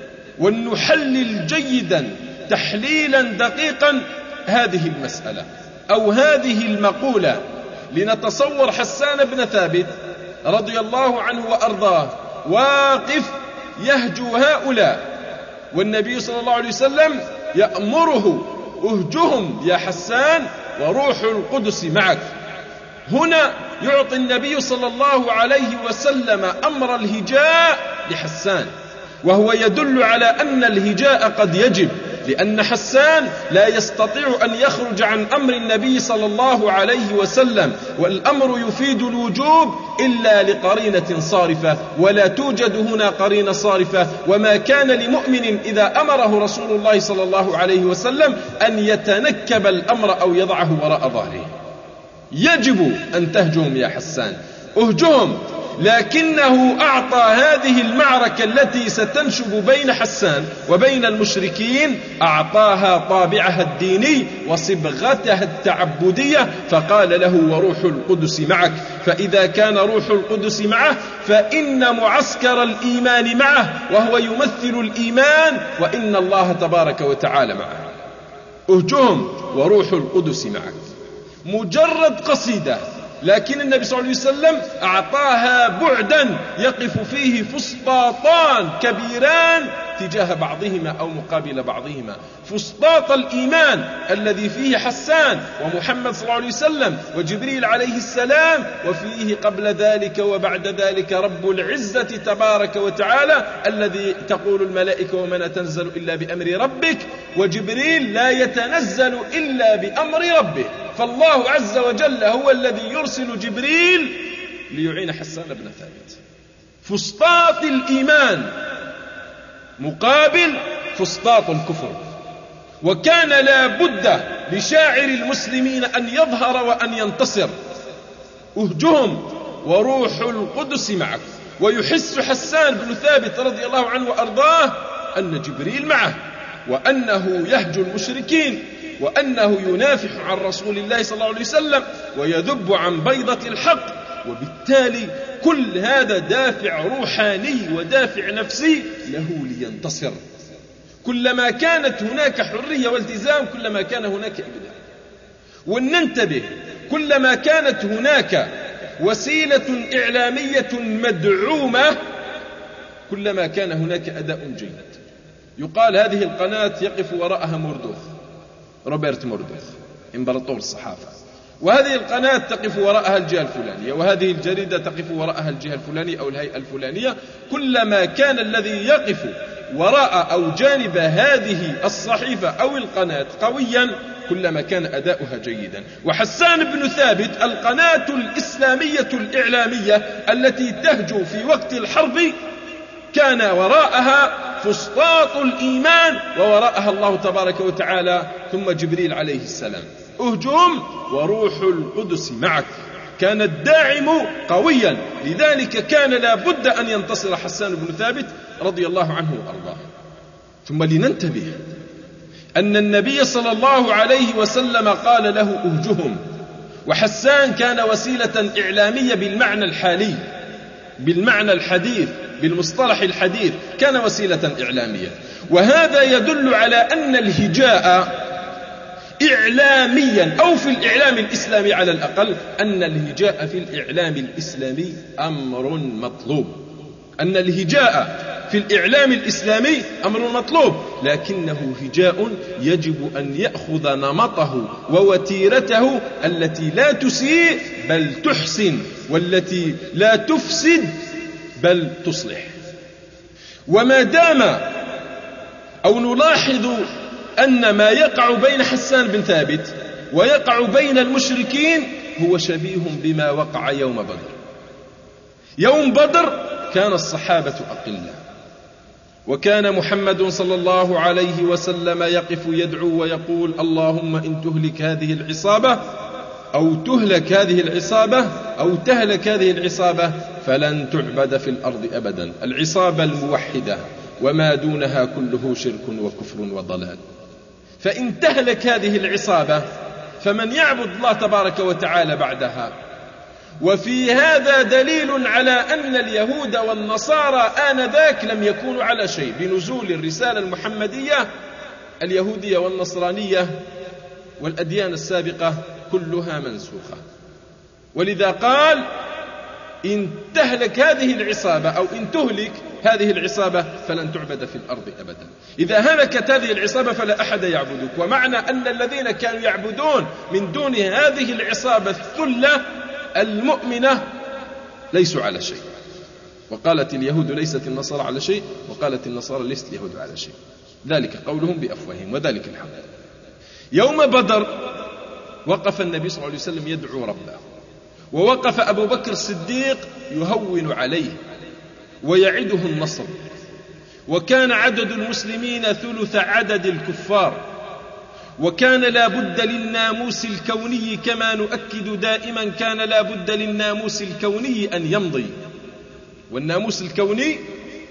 ولنحلل جيدا تحليلا دقيقا هذه المسألة أو هذه المقولة، لنتصور حسان بن ثابت رضي الله عنه وأرضاه واقف يهجو هؤلاء، والنبي صلى الله عليه وسلم يأمره: اهجهم يا حسان وروح القدس معك. هنا يعطي النبي صلى الله عليه وسلم أمر الهجاء لحسان، وهو يدل على أن الهجاء قد يجب، لأن حسان لا يستطيع أن يخرج عن أمر النبي صلى الله عليه وسلم، والأمر يفيد الوجوب إلا لقرينة صارفة، ولا توجد هنا قرينة صارفة. وما كان لمؤمن إذا أمره رسول الله صلى الله عليه وسلم أن يتنكب الأمر أو يضعه وراء ظهره. يجب أن تهجهم يا حسان، اهجهم. لكنه أعطى هذه المعركة التي ستنشب بين حسان وبين المشركين، أعطاها طابعها الديني وصبغتها التعبدية، فقال له: وروح القدس معك. فإذا كان روح القدس معه فإن معسكر الإيمان معه، وهو يمثل الإيمان، وإن الله تبارك وتعالى معه. اهجهم وروح القدس معك. مجرد قصيدة، لكن النبي صلى الله عليه وسلم أعطاها بعدا يقف فيه فسطاطان كبيران تجاه بعضهما أو مقابل بعضهما. فسطاط الإيمان الذي فيه حسان ومحمد صلى الله عليه وسلم وجبريل عليه السلام، وفيه قبل ذلك وبعد ذلك رب العزة تبارك وتعالى الذي تقول الملائكة: وما نتنزل إلا بأمر ربك. وجبريل لا يتنزل إلا بأمر ربه، فالله عز وجل هو الذي يرسل جبريل ليعين حسان بن ثابت. فسطاط الإيمان مقابل فسطاط الكفر. وكان لا بد لشاعر المسلمين أن يظهر وأن ينتصر. اهجهم وروح القدس معك. ويحس حسان بن ثابت رضي الله عنه وأرضاه أن جبريل معه، وأنه يهجو المشركين، وأنه ينافح عن رسول الله صلى الله عليه وسلم ويذب عن بيضة الحق. وبالتالي كل هذا دافع روحاني ودافع نفسي له لينتصر. كلما كانت هناك حرية والتزام كلما كان هناك إبداع. وننتبه، كلما كانت هناك وسيلة إعلامية مدعومة كلما كان هناك أداء جيد. يقال هذه القناة يقف وراءها موردوخ، روبرت موردوخ إمبراطور الصحافة، وهذه القناة تقف وراءها الجهة الفلانية، وهذه الجريدة تقف وراءها الجهة الفلانية أو الهيئة الفلانية. كلما كان الذي يقف وراء أو جانب هذه الصحيفة أو القناة قويا كلما كان أداؤها جيدا. وحسان بن ثابت القناة الإسلامية الإعلامية التي تهجو في وقت الحرب كان وراءها فسطاط الإيمان، ووراءها الله تبارك وتعالى ثم جبريل عليه السلام. اهجم وروح القدس معك. كان الداعم قويا، لذلك كان لا بد أن ينتصر حسان بن ثابت رضي الله عنه وأرضاه. ثم لننتبه أن النبي صلى الله عليه وسلم قال له اهجهم، وحسان كان وسيلة إعلامية بالمعنى الحالي، بالمعنى الحديث، بالمصطلح الحديث، كان وسيلة إعلامية. وهذا يدل على أن الهجاء إعلاميا أو في الإعلام الإسلامي على الأقل، أن الهجاء في الإعلام الإسلامي أمر مطلوب، أن الهجاء في الإعلام الإسلامي أمر مطلوب، لكنه هجاء يجب أن يأخذ نمطه ووتيرته التي لا تسيء بل تحسن، والتي لا تفسد بل تصلح. وما دام أو نلاحظ أن ما يقع بين حسان بن ثابت ويقع بين المشركين هو شبيه بما وقع يوم بدر. يوم بدر كان الصحابة أقلة، وكان محمد صلى الله عليه وسلم يقف يدعو ويقول اللهم إن تهلك هذه العصابة أو تهلك هذه العصابة أو تهلك هذه العصابة فلن تعبد في الأرض أبدا. العصابة الموحدة وما دونها كله شرك وكفر وضلال. فإن تهلك هذه العصابة فمن يعبد الله تبارك وتعالى بعدها؟ وفي هذا دليل على أن اليهود والنصارى آنذاك لم يكونوا على شيء. بنزول الرسالة المحمدية اليهودية والنصرانية والأديان السابقة كلها منسوخة، ولذا قال إن تهلك هذه العصابة أو إن تهلك هذه العصابة فلن تعبد في الأرض أبدا. إذا هلكت هذه العصابة فلا أحد يعبدك. ومعنى أن الذين كانوا يعبدون من دون هذه العصابة الثلة المؤمنة ليسوا على شيء. وقالت اليهود ليست النصارى على شيء، وقالت النصارى ليست اليهود على شيء، ذلك قولهم بأفواههم وذلك الحق. يوم بدر وقف النبي صلى الله عليه وسلم يدعو ربه، ووقف أبو بكر الصديق يهون عليه ويعده النصر، وكان عدد المسلمين ثلث عدد الكفار، وكان لا بد للناموس الكوني كما نؤكد دائما كان لا بد للناموس الكوني أن يمضي. والناموس الكوني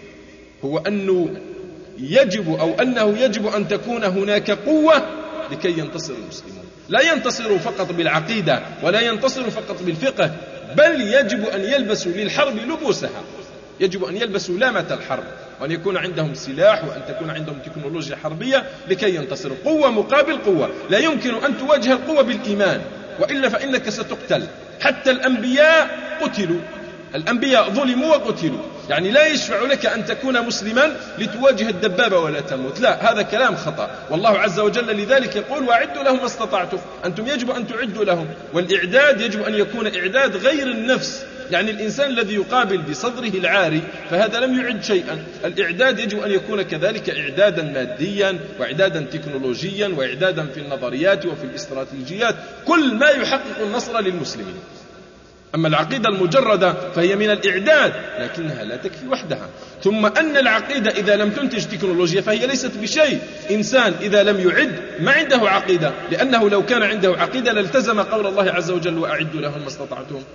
هو أنه يجب أو أنه يجب أن تكون هناك قوة لكي ينتصر المسلمون. لا ينتصروا فقط بالعقيدة ولا ينتصروا فقط بالفقه، بل يجب أن يلبسوا للحرب لبوسها، يجب أن يلبسوا لامة الحرب، وأن يكون عندهم سلاح، وأن تكون عندهم تكنولوجيا حربية لكي ينتصروا. قوة مقابل قوة. لا يمكن أن تواجه القوة بالإيمان، وإلا فإنك ستقتل. حتى الأنبياء قتلوا، الأنبياء ظلموا وقتلوا. يعني لا يشفع لك أن تكون مسلما لتواجه الدبابة ولا تموت، لا، هذا كلام خطأ. والله عز وجل لذلك يقول وأعدوا لهم ما استطعتم. أنتم يجب أن تعدوا لهم، والإعداد يجب أن يكون إعداد غير النفس. يعني الإنسان الذي يقابل بصدره العاري فهذا لم يعد شيئا. الإعداد يجب أن يكون كذلك إعدادا ماديا وإعدادا تكنولوجيا وإعدادا في النظريات وفي الاستراتيجيات، كل ما يحقق النصر للمسلمين. أما العقيدة المجردة فهي من الإعداد لكنها لا تكفي وحدها. ثم أن العقيدة إذا لم تنتج تكنولوجيا فهي ليست بشيء. إنسان إذا لم يعد ما عنده عقيدة، لأنه لو كان عنده عقيدة لالتزم قول الله عز وجل وأعدوا لهم ما استطعتم.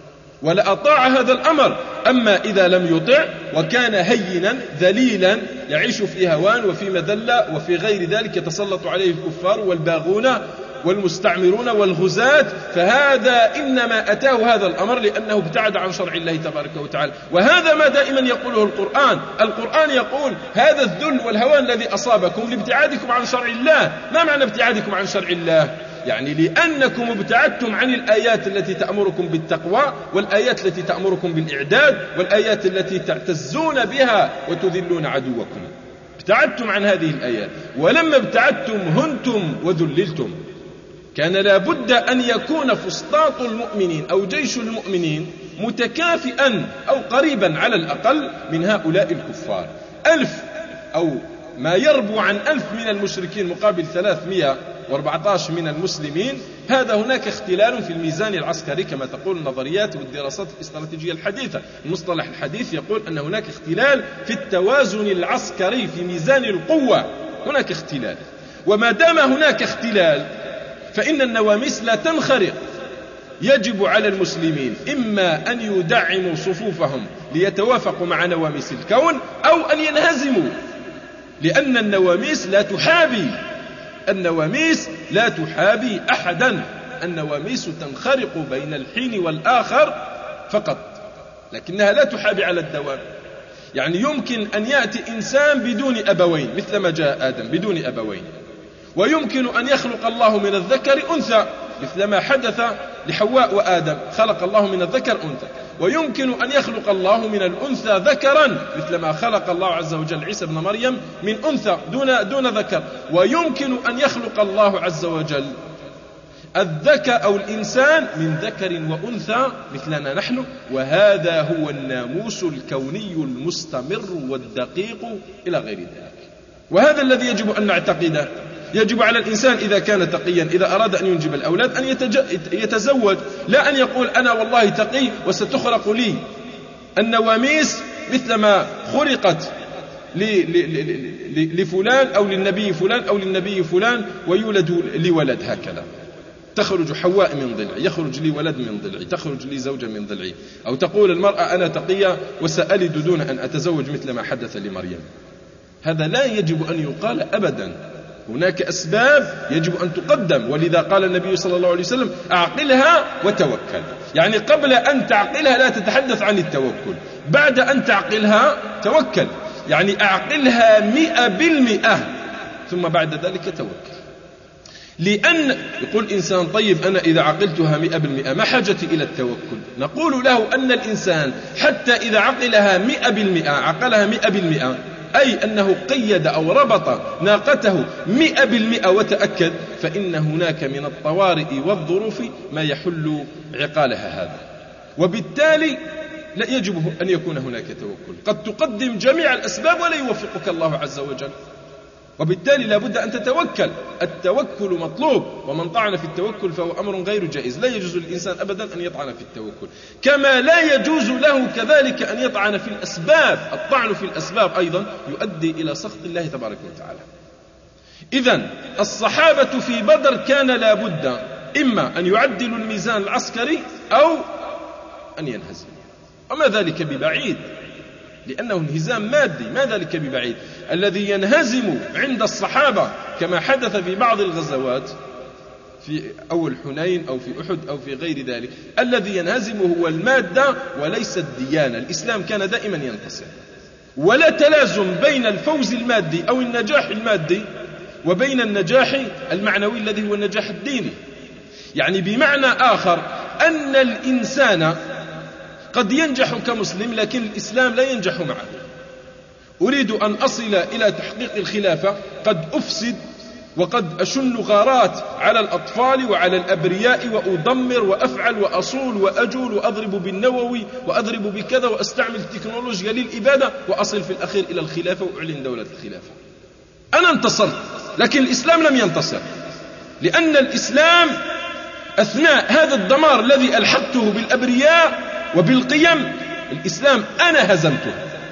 ولأطاع هذا الأمر. أما إذا لم يطع وكان هينا ذليلا يعيش في هوان وفي مذلة وفي غير ذلك يتسلط عليه الكفار والباغون والمستعمرون والغزاة، فهذا إنما أتاه هذا الأمر لأنه ابتعد عن شرع الله تبارك وتعالى. وهذا ما دائما يقوله القرآن. القرآن يقول هذا الذل والهوان الذي أصابكم لابتعادكم عن شرع الله. ما معنى ابتعادكم عن شرع الله؟ يعني لأنكم ابتعدتم عن الآيات التي تأمركم بالتقوى، والآيات التي تأمركم بالإعداد، والآيات التي تعتزون بها وتذلون عدوكم. ابتعدتم عن هذه الآيات، ولما ابتعدتم هنتم وذللتم. كان لابد أن يكون فسطاط المؤمنين أو جيش المؤمنين متكافئا أو قريبا على الأقل من هؤلاء الكفار. ألف أو ما يربو عن ألف من المشركين مقابل ثلاثمائة وأربعة عشر من المسلمين، هذا هناك اختلال في الميزان العسكري كما تقول النظريات والدراسات الاستراتيجية الحديثة. المصطلح الحديث يقول أن هناك اختلال في التوازن العسكري في ميزان القوة، هناك اختلال. وما دام هناك اختلال فإن النواميس لا تنخرق. يجب على المسلمين إما أن يدعموا صفوفهم ليتوافقوا مع نواميس الكون، أو أن ينهزموا، لأن النواميس لا تحابي النواميس لا تحابي أحدا. النواميس تنخرق بين الحين والآخر فقط، لكنها لا تحابي على الدوام. يعني يمكن أن يأتي إنسان بدون أبوين مثل ما جاء آدم بدون أبوين، ويمكن أن يخلق الله من الذكر أنثى مثل ما حدث لحواء وآدم، خلق الله من الذكر أنثى. ويمكن أن يخلق الله من الأنثى ذكرا مثل ما خلق الله عز وجل عيسى ابن مريم من أنثى دون, دون ذكر. ويمكن أن يخلق الله عز وجل الذكر أو الإنسان من ذكر وأنثى مثلنا نحن. وهذا هو الناموس الكوني المستمر والدقيق إلى غير ذلك. وهذا الذي يجب أن نعتقده. يجب على الإنسان إذا كان تقيا إذا أراد أن ينجب الأولاد أن يتزوج، لا أن يقول أنا والله تقي وستخرق لي النواميس مثل ما خرقت لفلان أو للنبي فلان أو للنبي فلان ويولد لي ولد. هكذا تخرج حواء من ضلعي، يخرج لي ولد من ضلعي، تخرج لي زوجة من ضلعي. أو تقول المرأة أنا تقية وسألد دون أن أتزوج مثل ما حدث لمريم. هذا لا يجب أن يقال أبدا. هناك أسباب يجب أن تقدم، ولذا قال النبي صلى الله عليه وسلم أعقلها وتوكل. يعني قبل أن تعقلها لا تتحدث عن التوكل، بعد أن تعقلها توكل. يعني أعقلها مئة بالمئة ثم بعد ذلك توكل. لأن يقول إنسان طيب أنا إذا عقلتها مئة بالمئة ما حاجتي إلى التوكل. نقول له أن الإنسان حتى إذا عقلها مئة بالمئة عقلها مئة بالمئة، أي أنه قيد أو ربط ناقته مئة بالمئة وتأكد، فإن هناك من الطوارئ والظروف ما يحل عقالها هذا. وبالتالي لا يجب أن يكون هناك توكل. قد تقدم جميع الأسباب ولا يوفقك الله عز وجل، وبالتالي لا بد أن تتوكل. التوكل مطلوب، ومن طعن في التوكل فهو أمر غير جائز. لا يجوز للإنسان أبدا أن يطعن في التوكل، كما لا يجوز له كذلك أن يطعن في الأسباب. الطعن في الأسباب أيضا يؤدي إلى سخط الله تبارك وتعالى. إذن الصحابة في بدر كان لا بد إما أن يعدلوا الميزان العسكري أو أن ينهزموا، وما ذلك ببعيد، لأنه انهزام مادي، ما ذلك ببعيد. الذي ينهزم عند الصحابة كما حدث في بعض الغزوات في أول حنين أو في أحد أو في غير ذلك، الذي ينهزم هو المادة وليس الديانة. الإسلام كان دائما ينتصر، ولا تلازم بين الفوز المادي أو النجاح المادي وبين النجاح المعنوي الذي هو النجاح الديني. يعني بمعنى آخر أن الإنسان قد ينجح كمسلم لكن الإسلام لا ينجح معه. أريد أن أصل إلى تحقيق الخلافة، قد أفسد وقد أشن غارات على الأطفال وعلى الأبرياء وأدمر وأفعل وأصول وأجول وأضرب بالنووي وأضرب بكذا وأستعمل التكنولوجيا للإبادة وأصل في الأخير إلى الخلافة وأعلن دولة الخلافة. أنا انتصرت، لكن الإسلام لم ينتصر، لأن الإسلام أثناء هذا الدمار الذي ألحقته بالأبرياء وبالقيم، الإسلام أنا هزمته.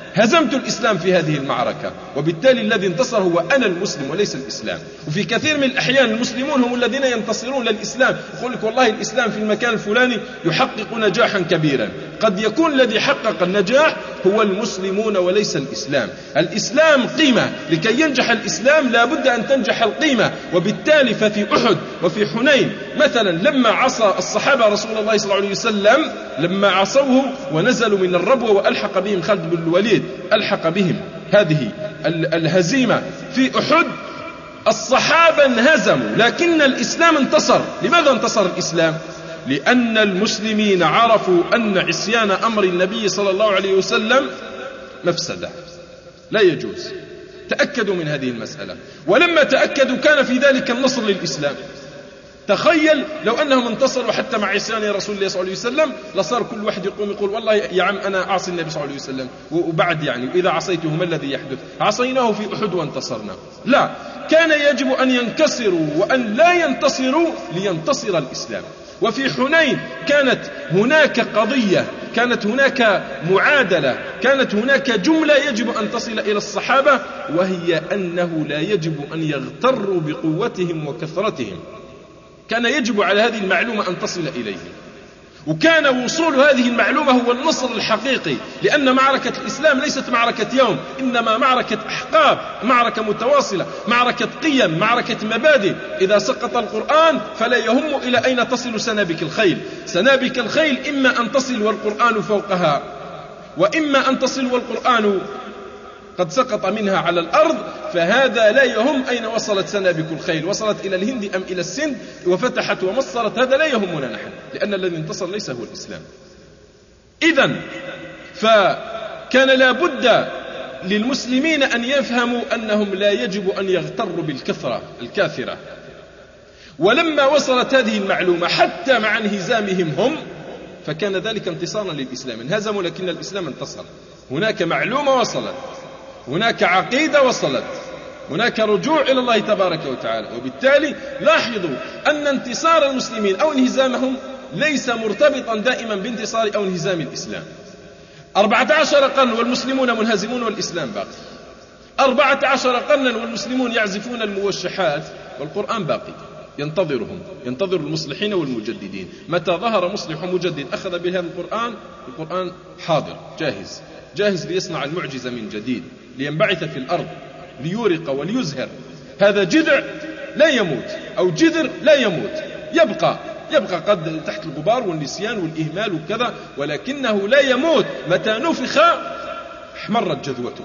هزمت الإسلام في هذه المعركة، وبالتالي الذي انتصر هو أنا المسلم وليس الإسلام. وفي كثير من الأحيان المسلمون هم الذين ينتصرون للإسلام، يقول لك والله الإسلام في المكان الفلاني يحقق نجاحا كبيرا. قد يكون الذي حقق النجاح هو المسلمون وليس الإسلام. الإسلام قيمة، لكي ينجح الإسلام لا بد أن تنجح القيمة. وبالتالي ففي أحد وفي حنين مثلا لما عصى الصحابة رسول الله صلى الله عليه وسلم، لما عصوه ونزلوا من الربوة وألحق بهم خالد بن الوليد، ألحق بهم هذه الهزيمة في أحد، الصحابة انهزموا لكن الإسلام انتصر. لماذا انتصر الإسلام؟ لأن المسلمين عرفوا أن عصيان أمر النبي صلى الله عليه وسلم مفسدة لا يجوز. تأكدوا من هذه المسألة، ولما تأكدوا كان في ذلك النصر للإسلام. تخيل لو أنهم انتصروا حتى مع عصيان رسول الله صلى الله عليه وسلم، لصار كل واحد يقوم يقول والله يا عم أنا أعصي النبي صلى الله عليه وسلم، وبعد يعني إذا عصيته ما الذي يحدث؟ عصيناه في أحد وانتصرنا. لا، كان يجب أن ينكسروا وأن لا ينتصروا لينتصر الإسلام. وفي حنين كانت هناك قضية، كانت هناك معادلة، كانت هناك جملة يجب أن تصل إلى الصحابة، وهي أنه لا يجب أن يغتروا بقوتهم وكثرتهم. كان يجب على هذه المعلومة أن تصل إليهم، وكان وصول هذه المعلومة هو النصر الحقيقي. لأن معركة الإسلام ليست معركة يوم، إنما معركة أحقاب، معركة متواصلة، معركة قيم، معركة مبادئ. إذا سقط القرآن فلا يهم إلى أين تصل سنابك الخيل. سنابك الخيل إما أن تصل والقرآن فوقها، وإما أن تصل والقرآن قد سقط منها على الأرض. فهذا لا يهم أين وصلت سنابك الخيل، وصلت إلى الهند أم إلى السند وفتحت ومصرت، هذا لا يهمنا نحن، لأن الذي انتصر ليس هو الإسلام. إذن فكان لا بد للمسلمين أن يفهموا أنهم لا يجب أن يغتروا بالكثرة الكاثرة. ولما وصلت هذه المعلومة حتى مع انهزامهم هم، فكان ذلك انتصارا للإسلام. انهزموا لكن الإسلام انتصر. هناك معلومة وصلت، هناك عقيدة وصلت، هناك رجوع إلى الله تبارك وتعالى. وبالتالي لاحظوا أن انتصار المسلمين أو انهزامهم ليس مرتبطا دائما بانتصار أو انهزام الإسلام. أربعة عشر قرن والمسلمون منهزمون والإسلام باقي. أربعة عشر قرنا والمسلمون يعزفون الموشحات والقرآن باقي ينتظرهم، ينتظر المصلحين والمجددين. متى ظهر مصلح ومجدد أخذ بهذا القرآن، القرآن حاضر جاهز، جاهز ليصنع المعجزة من جديد، لينبعث في الأرض، ليورق وليزهر. هذا جذع لا يموت، أو جذر لا يموت، يبقى يبقى قد تحت الغبار والنسيان والإهمال وكذا، ولكنه لا يموت. متى نفخ احمرت جذوته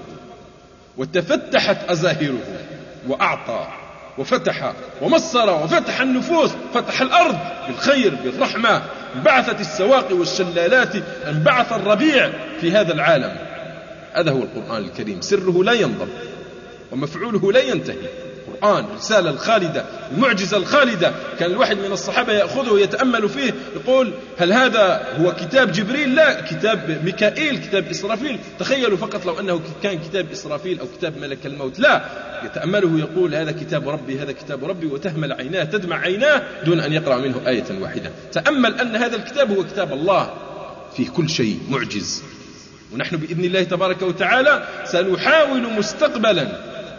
وتفتحت أزاهره، وأعطى وفتح ومصر وفتح النفوس، فتح الأرض بالخير بالرحمة، انبعثت السواقي والشلالات، انبعث الربيع في هذا العالم. هذا هو القرآن الكريم، سره لا ينضب ومفعوله لا ينتهي. القرآن رسالة الخالدة، المعجزة الخالدة. كان الواحد من الصحابة يأخذه ويتأمل فيه، يقول هل هذا هو كتاب جبريل؟ لا، كتاب ميكائيل، كتاب إسرافيل. تخيلوا فقط لو أنه كان كتاب إسرافيل أو كتاب ملك الموت. لا، يتأمله يقول هذا كتاب ربي، هذا كتاب ربي، وتهمل عيناه، تدمع عيناه دون أن يقرأ منه آية واحدة. تأمل أن هذا الكتاب هو كتاب الله، فيه كل شيء معجز. ونحن بإذن الله تبارك وتعالى سنحاول مستقبلا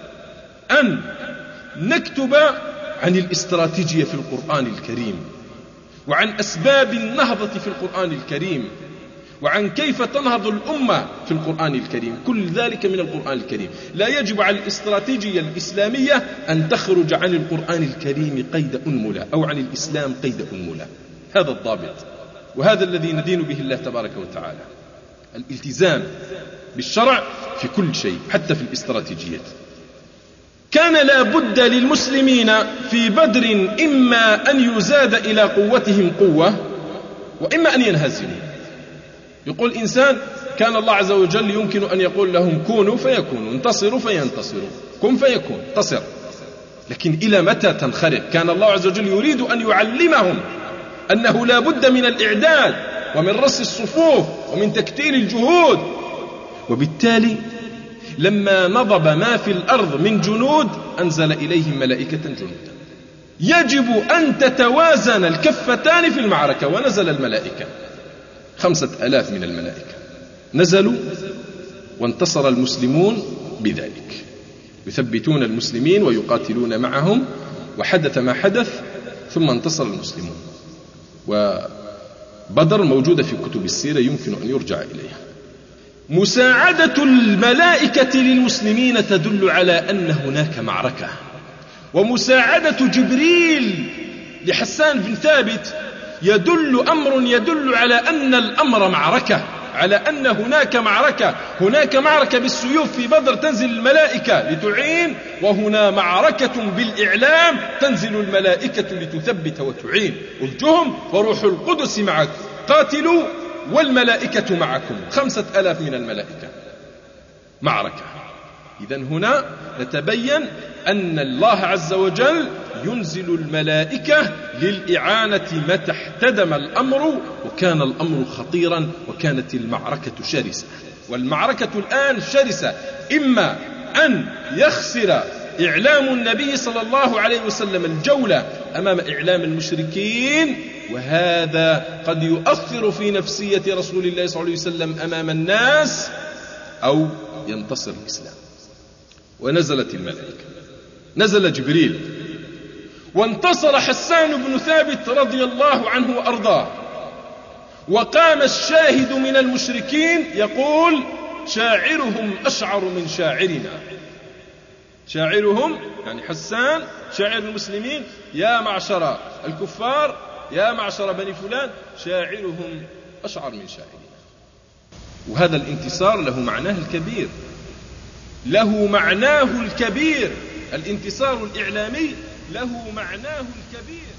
أن نكتب عن الاستراتيجية في القرآن الكريم، وعن أسباب النهضة في القرآن الكريم، وعن كيف تنهض الأمة في القرآن الكريم. كل ذلك من القرآن الكريم. لا يجب على الاستراتيجية الإسلامية أن تخرج عن القرآن الكريم قيد أنملة، أو عن الإسلام قيد أنملة. هذا الضابط، وهذا الذي ندين به الله تبارك وتعالى، الالتزام بالشرع في كل شيء حتى في الاستراتيجيات. كان لا بد للمسلمين في بدر إما أن يزاد إلى قوتهم قوة، وإما أن ينهزموا. يقول إنسان كان الله عز وجل يمكن أن يقول لهم كونوا فيكونوا، انتصروا فينتصروا، كن فيكون، تصر. لكن إلى متى تنخرط؟ كان الله عز وجل يريد أن يعلمهم أنه لا بد من الإعداد ومن رص الصفوف ومن تكتيل الجهود. وبالتالي لما نضب ما في الأرض من جنود أنزل إليهم ملائكة جنودا. يجب أن تتوازن الكفتان في المعركة. ونزل الملائكة، خمسة ألاف من الملائكة نزلوا وانتصر المسلمون بذلك، يثبتون المسلمين ويقاتلون معهم، وحدث ما حدث ثم انتصر المسلمون. وبدر موجودة في كتب السيرة يمكن أن يرجع إليها. مساعدة الملائكة للمسلمين تدل على أن هناك معركة، ومساعدة جبريل لحسان بن ثابت يدل أمر يدل على أن الأمر معركة، على أن هناك معركة، هناك معركة بالسيوف في بدر تنزل الملائكة لتعين، وهنا معركة بالإعلام تنزل الملائكة لتثبت وتعين. أذجهم وروح القدس معك، قاتلوا والملائكة معكم، خمسة ألاف من الملائكة، معركة. إذن هنا نتبين أن الله عز وجل ينزل الملائكة للإعانة متى احتدم الأمر، وكان الأمر خطيرا، وكانت المعركة شرسة. والمعركة الآن شرسة، إما أن يخسر إعلام النبي صلى الله عليه وسلم الجولة أمام إعلام المشركين، وهذا قد يؤثر في نفسية رسول الله صلى الله عليه وسلم أمام الناس، أو ينتصر الإسلام. ونزلت الملائكة، نزل جبريل، وانتصر حسان بن ثابت رضي الله عنه وأرضاه. وقام الشاهد من المشركين يقول: شاعرهم أشعر من شاعرنا. شاعرهم يعني حسان شاعر المسلمين، يا معشر الكفار، يا معشر بني فلان، شاعرهم أشعر من شاعرنا. وهذا الانتصار له معناه الكبير، له معناه الكبير، الانتصار الإعلامي له معناه الكبير.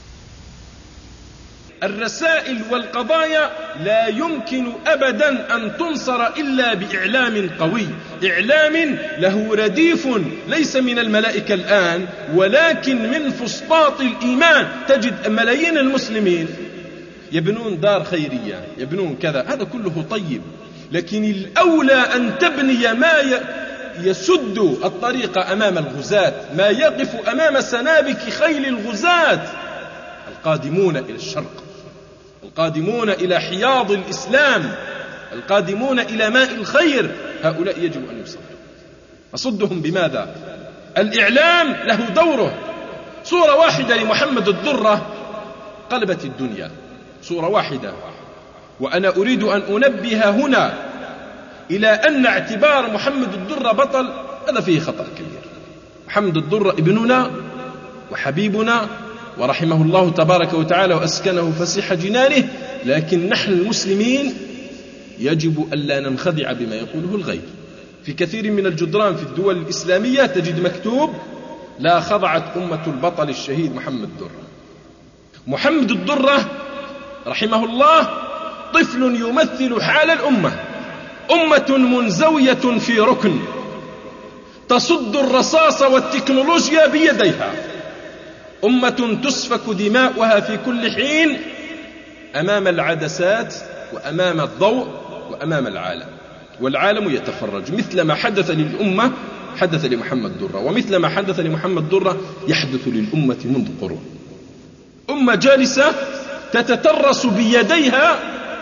الرسائل والقضايا لا يمكن أبدا أن تنصر إلا بإعلام قوي، إعلام له رديف ليس من الملائكة الآن، ولكن من فسطاط الإيمان. تجد ملايين المسلمين يبنون دار خيرية، يبنون كذا، هذا كله طيب، لكن الأولى أن تبني ما يسد الطريق أمام الغزاة، ما يقف أمام سنابك خيل الغزاة القادمون إلى الشرق، القادمون إلى حياض الإسلام، القادمون إلى ماء الخير. هؤلاء يجب أن يصدوا. أصدهم بماذا؟ الإعلام له دوره. صورة واحدة لمحمد الضرة قلبت الدنيا، صورة واحدة. وأنا أريد أن أنبه هنا إلى أن اعتبار محمد الضرة بطل هذا فيه خطأ كبير. محمد الضرة ابننا وحبيبنا، ورحمه الله تبارك وتعالى وأسكنه فسيح جنانه، لكن نحن المسلمين يجب ألا ننخدع بما يقوله الغير. في كثير من الجدران في الدول الإسلامية تجد مكتوب: لا خضعت أمة البطل الشهيد محمد الضرة. محمد الضرة رحمه الله طفل يمثل حال الأمة، أمة منزوية في ركن تصد الرصاص والتكنولوجيا بيديها، أمة تسفك دماؤها في كل حين أمام العدسات وأمام الضوء وأمام العالم، والعالم يتفرج. مثل ما حدث للأمة حدث لمحمد درة، ومثل ما حدث لمحمد درة يحدث للأمة منذ قرون. أمة جالسة تتترس بيديها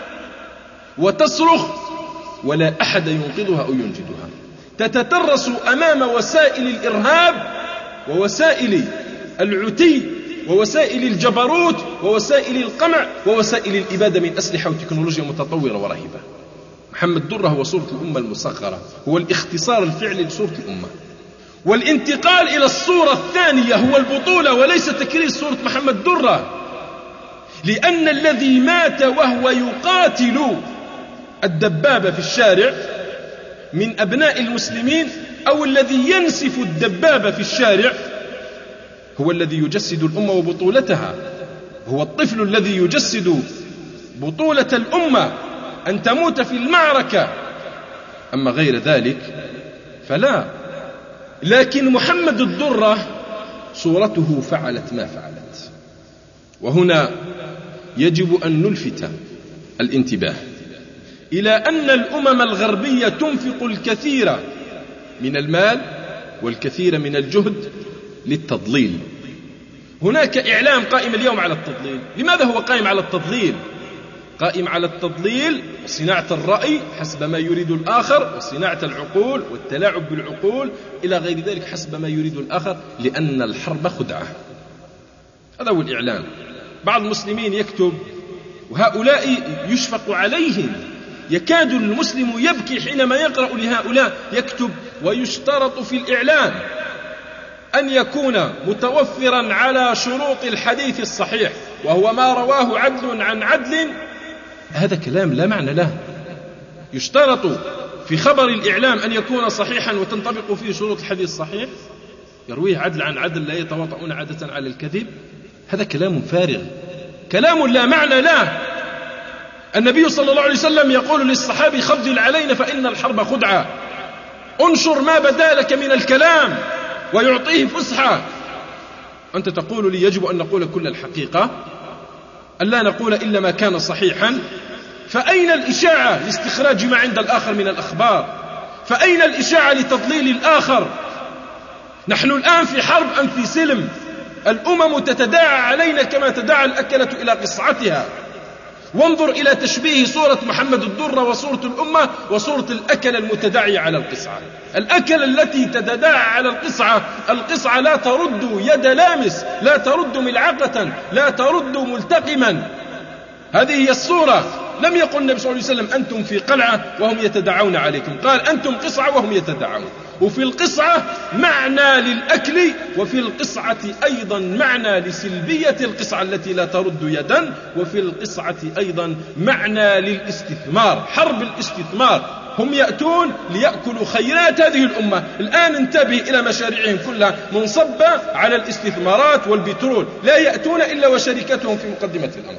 وتصرخ ولا أحد ينقذها أو ينجدها، تتترس أمام وسائل الإرهاب ووسائل العتي ووسائل الجبروت ووسائل القمع ووسائل الإبادة من أسلحة وتكنولوجيا متطورة ورهيبة. محمد درة هو صورة الأمة المصغرة، هو الاختصار الفعلي لصورة الأمة. والانتقال إلى الصورة الثانية هو البطولة وليس تكرير صورة محمد درة، لأن الذي مات وهو يقاتل الدبابة في الشارع من أبناء المسلمين أو الذي ينسف الدبابة في الشارع هو الذي يجسد الأمة وبطولتها، هو الطفل الذي يجسد بطولة الأمة أن تموت في المعركة. أما غير ذلك فلا. لكن محمد الضرة صورته فعلت ما فعلت. وهنا يجب أن نلفت الانتباه إلى أن الأمم الغربية تنفق الكثير من المال والكثير من الجهد للتضليل. هناك إعلام قائم اليوم على التضليل. لماذا هو قائم على التضليل؟ قائم على التضليل وصناعة الرأي حسب ما يريد الآخر، وصناعة العقول والتلاعب بالعقول إلى غير ذلك حسب ما يريد الآخر، لأن الحرب خدعة. هذا هو الإعلام. بعض المسلمين يكتب، وهؤلاء يشفق عليهم، يكاد المسلم يبكي حينما يقرأ لهؤلاء. يكتب: ويشترط في الإعلام أن يكون متوفرا على شروط الحديث الصحيح، وهو ما رواه عدل عن عدل. هذا كلام لا معنى له. يشترط في خبر الإعلام أن يكون صحيحا وتنطبق فيه شروط الحديث الصحيح، يرويه عدل عن عدل لا يتواطؤون عادة على الكذب. هذا كلام فارغ، كلام لا معنى له. النبي صلى الله عليه وسلم يقول للصحابي: خفضل علينا فإن الحرب خدعة، انشر ما بدا لك من الكلام، ويعطيه فسحة. أنت تقول لي يجب أن نقول كل الحقيقة، أن لا نقول إلا ما كان صحيحا. فأين الإشاعة لاستخراج ما عند الآخر من الأخبار؟ فأين الإشاعة لتضليل الآخر؟ نحن الآن في حرب أم في سلم؟ الأمم تتداعى علينا كما تداعى الأكلة إلى قصعتها. وانظر إلى تشبيه صورة محمد الدرة وصورة الأمة وصورة الأكل المتداعية على القصعة. الأكل التي تتداعى على القصعة، القصعة لا ترد يد لامس، لا ترد ملعقة، لا ترد ملتقما. هذه هي الصورة. لم يقل النبي صلى الله عليه وسلم أنتم في قلعة وهم يتداعون عليكم، قال أنتم قصعة وهم يتداعون. وفي القصعة معنى للأكل، وفي القصعة أيضا معنى لسلبية القصعة التي لا ترد يدا، وفي القصعة أيضا معنى للاستثمار، حرب الاستثمار. هم يأتون ليأكلوا خيرات هذه الأمة. الآن انتبه إلى مشاريعهم كلها منصبة على الاستثمارات والبترول، لا يأتون إلا وشركتهم في مقدمة الأمر.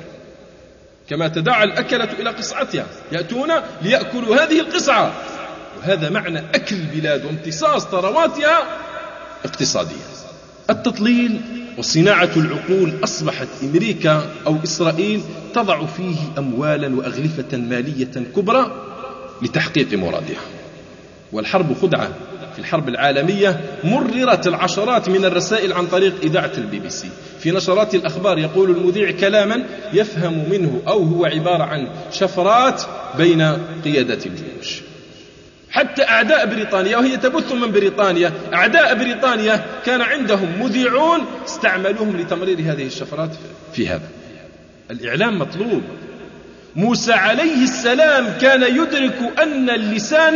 كما تداعى الأكلة إلى قصعتها، يأتون ليأكلوا هذه القصعة. وهذا معنى أكل البلاد وامتصاص ثرواتها اقتصاديا. التضليل وصناعة العقول أصبحت أمريكا أو إسرائيل تضع فيه أموالا وأغلفة مالية كبرى لتحقيق مرادها. والحرب خدعة. في الحرب العالمية مررت العشرات من الرسائل عن طريق إذاعة البي بي سي. في نشرات الأخبار يقول المذيع كلاما يفهم منه أو هو عبارة عن شفرات بين قيادات الجيوش. حتى أعداء بريطانيا، وهي تبث من بريطانيا، أعداء بريطانيا كان عندهم مذيعون استعملوهم لتمرير هذه الشفرات في هذا. الإعلام مطلوب. موسى عليه السلام كان يدرك أن اللسان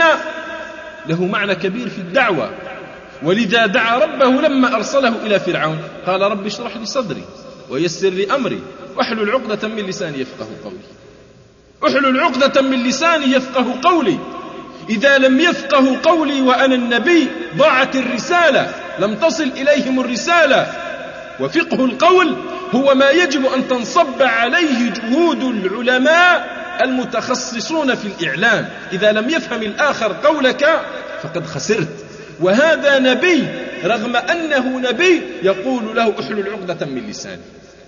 له معنى كبير في الدعوة، ولذا دعا ربه لما أرسله إلى فرعون، قال رب اشرح لي صدري ويسر لي أمري واحلل عقدة من لساني يفقه قولي. احلل عقدة من لساني يفقه قولي. إذا لم يفقه قولي وأنا النبي ضاعت الرسالة، لم تصل إليهم الرسالة. وفقه القول هو ما يجب أن تنصب عليه جهود العلماء المتخصصون في الإعلام. إذا لم يفهم الآخر قولك فقد خسرت. وهذا نبي، رغم أنه نبي يقول له احلل عقدة من لساني.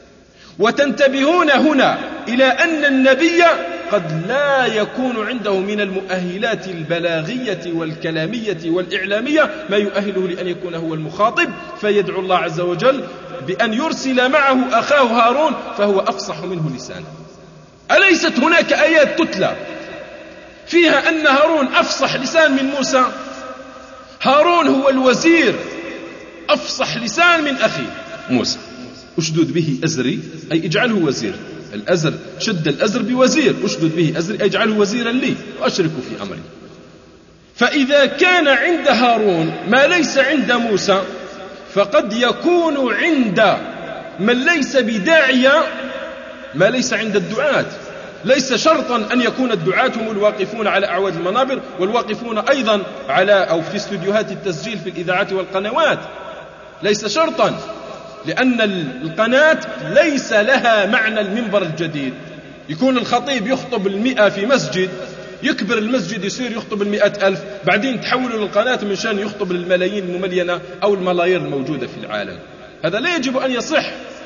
وتنتبهون هنا إلى أن النبي قد لا يكون عنده من المؤهلات البلاغية والكلامية والإعلامية ما يؤهله لأن يكون هو المخاطب، فيدعو الله عز وجل بأن يرسل معه أخاه هارون فهو أفصح منه لسانا. أليست هناك آيات تتلى فيها أن هارون أفصح لسان من موسى؟ هارون هو الوزير، أفصح لسان من أخيه موسى. أشدد به أزري أي اجعله وزير. الأزر شد الأزر بوزير، أشدد به أزري أي اجعله وزيرا لي وأشرك في أمري. فإذا كان عند هارون ما ليس عند موسى، فقد يكون عند من ليس بداعية ما ليس عند الدعاة. ليس شرطا أن يكون الدعاة هم الواقفون على أعواد المنابر والواقفون أيضا على أو في استوديوهات التسجيل في الإذاعات والقنوات، ليس شرطا، لأن القناة ليس لها معنى المنبر الجديد. يكون الخطيب يخطب المئة في مسجد، يكبر المسجد يصير يخطب المئة ألف، بعدين تحولوا للقناة من شان يخطب للملايين المملينة أو الملايير الموجودة في العالم. هذا لا يجب أن يصح.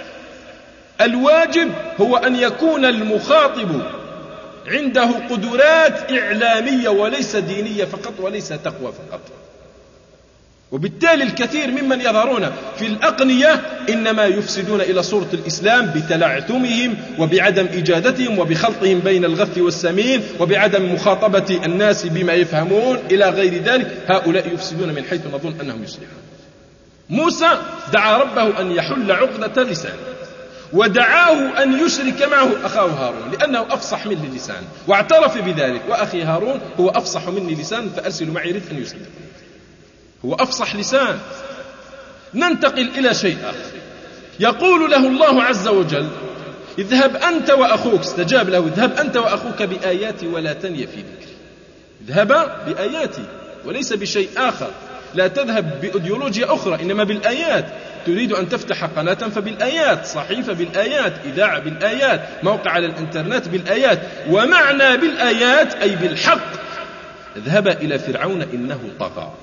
الواجب هو أن يكون المخاطب عنده قدرات إعلامية وليس دينية فقط وليس تقوى فقط. وبالتالي الكثير ممن يظهرون في الأقنية إنما يفسدون إلى صورة الإسلام بتلعثمهم وبعدم إجادتهم وبخلطهم بين الغث والسمين وبعدم مخاطبة الناس بما يفهمون إلى غير ذلك. هؤلاء يفسدون من حيث نظن أنهم يصلحون. موسى دعا ربه أن يحل عقدة لسانه، ودعاه أن يشرك معه أخاه هارون لأنه أفصح منه لسان، واعترف بذلك: وأخي هارون هو أفصح مني لسان فأرسل معي رد أن يصدق. هو أفصح لسان. ننتقل إلى شيء آخر. يقول له الله عز وجل: اذهب أنت وأخوك، استجاب له: اذهب أنت وأخوك بآياتي ولا تني في ذكري. اذهب بآياتي وليس بشيء آخر. لا تذهب بأيديولوجيا أخرى، إنما بالآيات. تريد أن تفتح قناة فبالآيات، صحيفة بالآيات، إذاعة بالآيات، موقع على الإنترنت بالآيات. ومعنى بالآيات أي بالحق. اذهب إلى فرعون إنه طغى.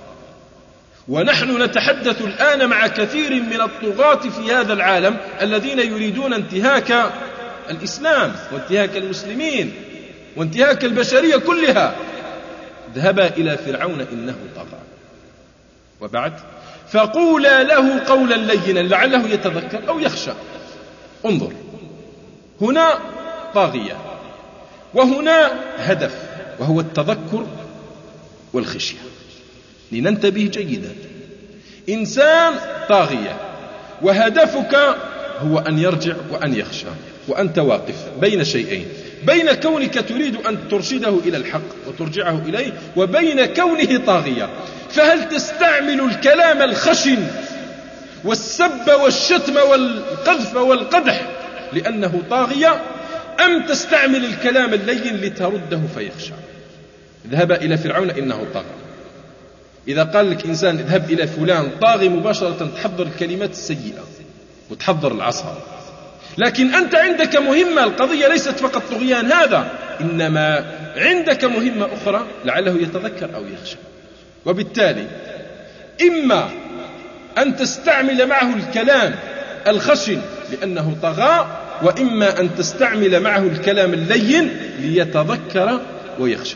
ونحن نتحدث الآن مع كثير من الطغاة في هذا العالم الذين يريدون انتهاك الإسلام وانتهاك المسلمين وانتهاك البشرية كلها. اذهب إلى فرعون إنه طغى. وبعد: فقولا له قولا لينا لعله يتذكر أو يخشى. انظر، هنا طاغية وهنا هدف، وهو التذكر والخشية. لننتبه جيدا. إنسان طاغية وهدفك هو أن يرجع وأن يخشى، وأنت واقف بين شيئين: بين كونك تريد أن ترشده إلى الحق وترجعه إليه، وبين كونه طاغية. فهل تستعمل الكلام الخشن والسب والشتم والقذف والقدح لأنه طاغية، أم تستعمل الكلام اللين لترده فيخشى؟ اذهب إلى فرعون إنه طاغى. إذا قال لك إنسان اذهب إلى فلان طاغي، مباشرة تحضر الكلمات السيئة وتحضر العصا. لكن أنت عندك مهمة. القضية ليست فقط طغيان هذا، إنما عندك مهمة أخرى لعله يتذكر أو يخشى. وبالتالي إما أن تستعمل معه الكلام الخشن لأنه طغى، وإما أن تستعمل معه الكلام اللين ليتذكر ويخشى.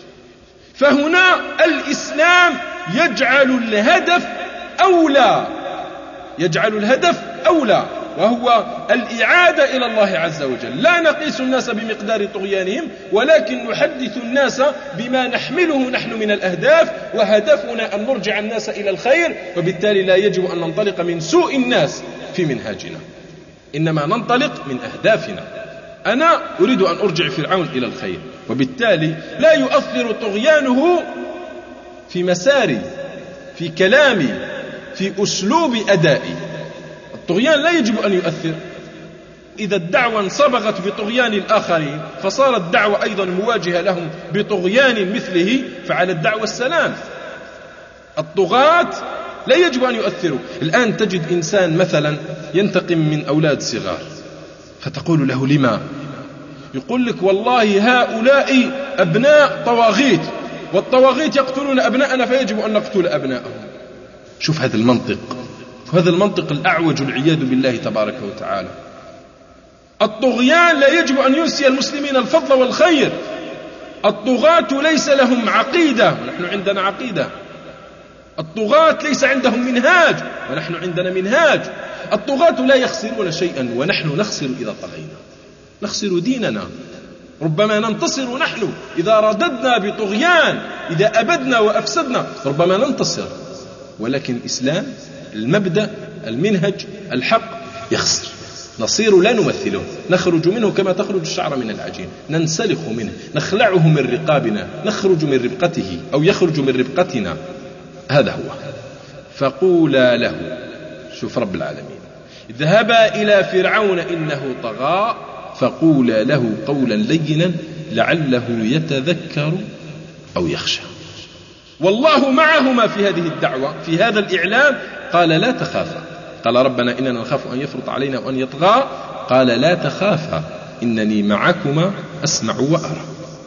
فهنا الإسلام يجعل الهدف أولى، يجعل الهدف أولى، وهو الإعادة إلى الله عز وجل. لا نقيس الناس بمقدار طغيانهم، ولكن نحدث الناس بما نحمله نحن من الأهداف، وهدفنا أن نرجع الناس إلى الخير. وبالتالي لا يجب أن ننطلق من سوء الناس في منهاجنا، إنما ننطلق من أهدافنا. أنا أريد أن أرجع فرعون إلى الخير، وبالتالي لا يؤثر طغيانه في مساري، في كلامي، في أسلوب أدائي. الطغيان لا يجب أن يؤثر. إذا الدعوة انصبغت بطغيان الآخرين فصارت الدعوة أيضا مواجهة لهم بطغيان مثله، فعلى الدعوة السلام. الطغاة لا يجب أن يؤثروا. الآن تجد إنسان مثلا ينتقم من أولاد صغار، فتقول له: لما؟ يقول لك: والله هؤلاء أبناء طواغيت، والطواغيت يقتلون أبناءنا فيجب أن نقتل أبناءهم. شوف هذا المنطق، وهذا المنطق الأعوج والعياذ بالله تبارك وتعالى. الطغيان لا يجب أن ينسي المسلمين الفضل والخير. الطغاة ليس لهم عقيدة ونحن عندنا عقيدة. الطغاة ليس عندهم منهاج ونحن عندنا منهاج. الطغاة لا يخسرون شيئا ونحن نخسر إذا طغينا، نخسر ديننا. ربما ننتصر نحن إذا رددنا بطغيان، إذا أبدنا وأفسدنا ربما ننتصر، ولكن الإسلام المبدأ المنهج الحق يخسر. نصير لا نمثله، نخرج منه كما تخرج الشعر من العجين، ننسلخ منه، نخلعه من رقابنا، نخرج من ربقته أو يخرج من ربقتنا. هذا هو. فقولا له، شوف رب العالمين: اذهبا إلى فرعون إنه طغى فقولا له قولا لينا لعله يتذكر أو يخشى. والله معهما في هذه الدعوة، في هذا الإعلام. قال: لا تخافا. قال: ربنا إننا نخاف أن يفرط علينا وأن يطغى. قال: لا تخافا إنني معكما أسمع وأرى.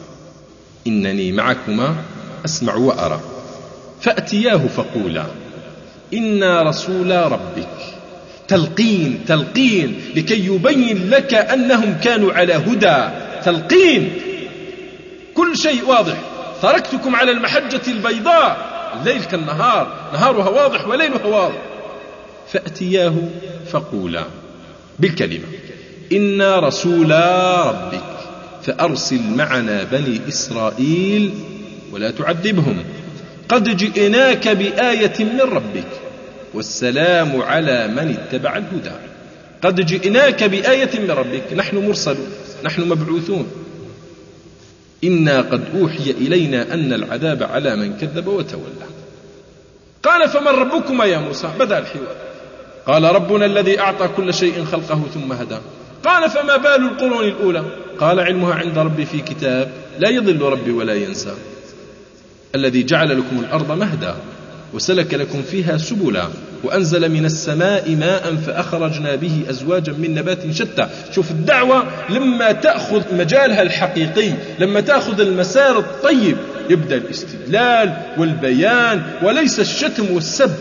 إنني معكما أسمع وأرى. فأتياه فقولا إنا رسولا ربك. تلقين تلقين لكي يبين لك أنهم كانوا على هدى. تلقين، كل شيء واضح. تركتكم على المحجة البيضاء الليل كالنهار، نهارها واضح وليلها واضح. فأتياه فقولا بالكلمة إنا رسولا ربك فأرسل معنا بني إسرائيل ولا تعذبهم قد جئناك بآية من ربك والسلام على من اتبع الهدى. قد جئناك بآية من ربك، نحن مرسلون، نحن مبعوثون. إنا قد أوحي إلينا أن العذاب على من كذب وتولى. قال فمن ربكما يا موسى؟ بدأ الحوار. قال ربنا الذي أعطى كل شيء خلقه ثم هدى. قال فما بال القرون الأولى؟ قال علمها عند ربي في كتاب لا يضل ربي ولا ينسى. الذي جعل لكم الأرض مهدا وسلك لكم فيها سبلا وأنزل من السماء ماء فأخرجنا به أزواجا من نبات شتى. شوف الدعوة لما تأخذ مجالها الحقيقي، لما تأخذ المسار الطيب، يبدأ الاستدلال والبيان وليس الشتم والسب.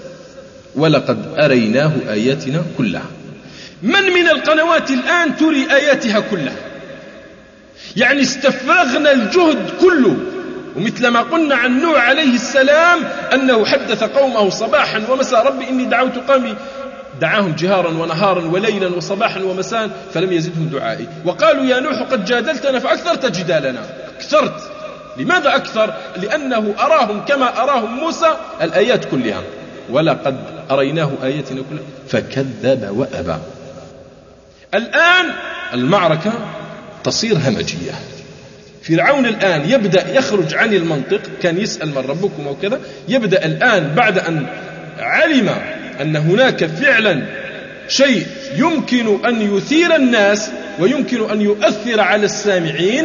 ولقد أريناه آياتنا كلها. من من القنوات الآن تري آياتها كلها؟ يعني استفرغنا الجهد كله. ومثل ما قلنا عن نوح عليه السلام أنه حدث قومه صباحا ومساء ربي إني دعوت قومي، دعاهم جهارا ونهارا وليلا وصباحا ومساء فلم يزدهم دعائي. وقالوا يا نوح قد جادلتنا فأكثرت جدالنا. أكثرت. لماذا أكثر؟ لأنه أراهم كما أراهم موسى الآيات كلها. ولقد أريناه آياتنا كلها فكذب وأبى. الآن المعركة تصير همجية. فرعون الآن يبدأ يخرج عن المنطق، كان يسأل من ربكم وكذا، يبدأ الآن بعد أن علم أن هناك فعلا شيء يمكن أن يثير الناس ويمكن أن يؤثر على السامعين،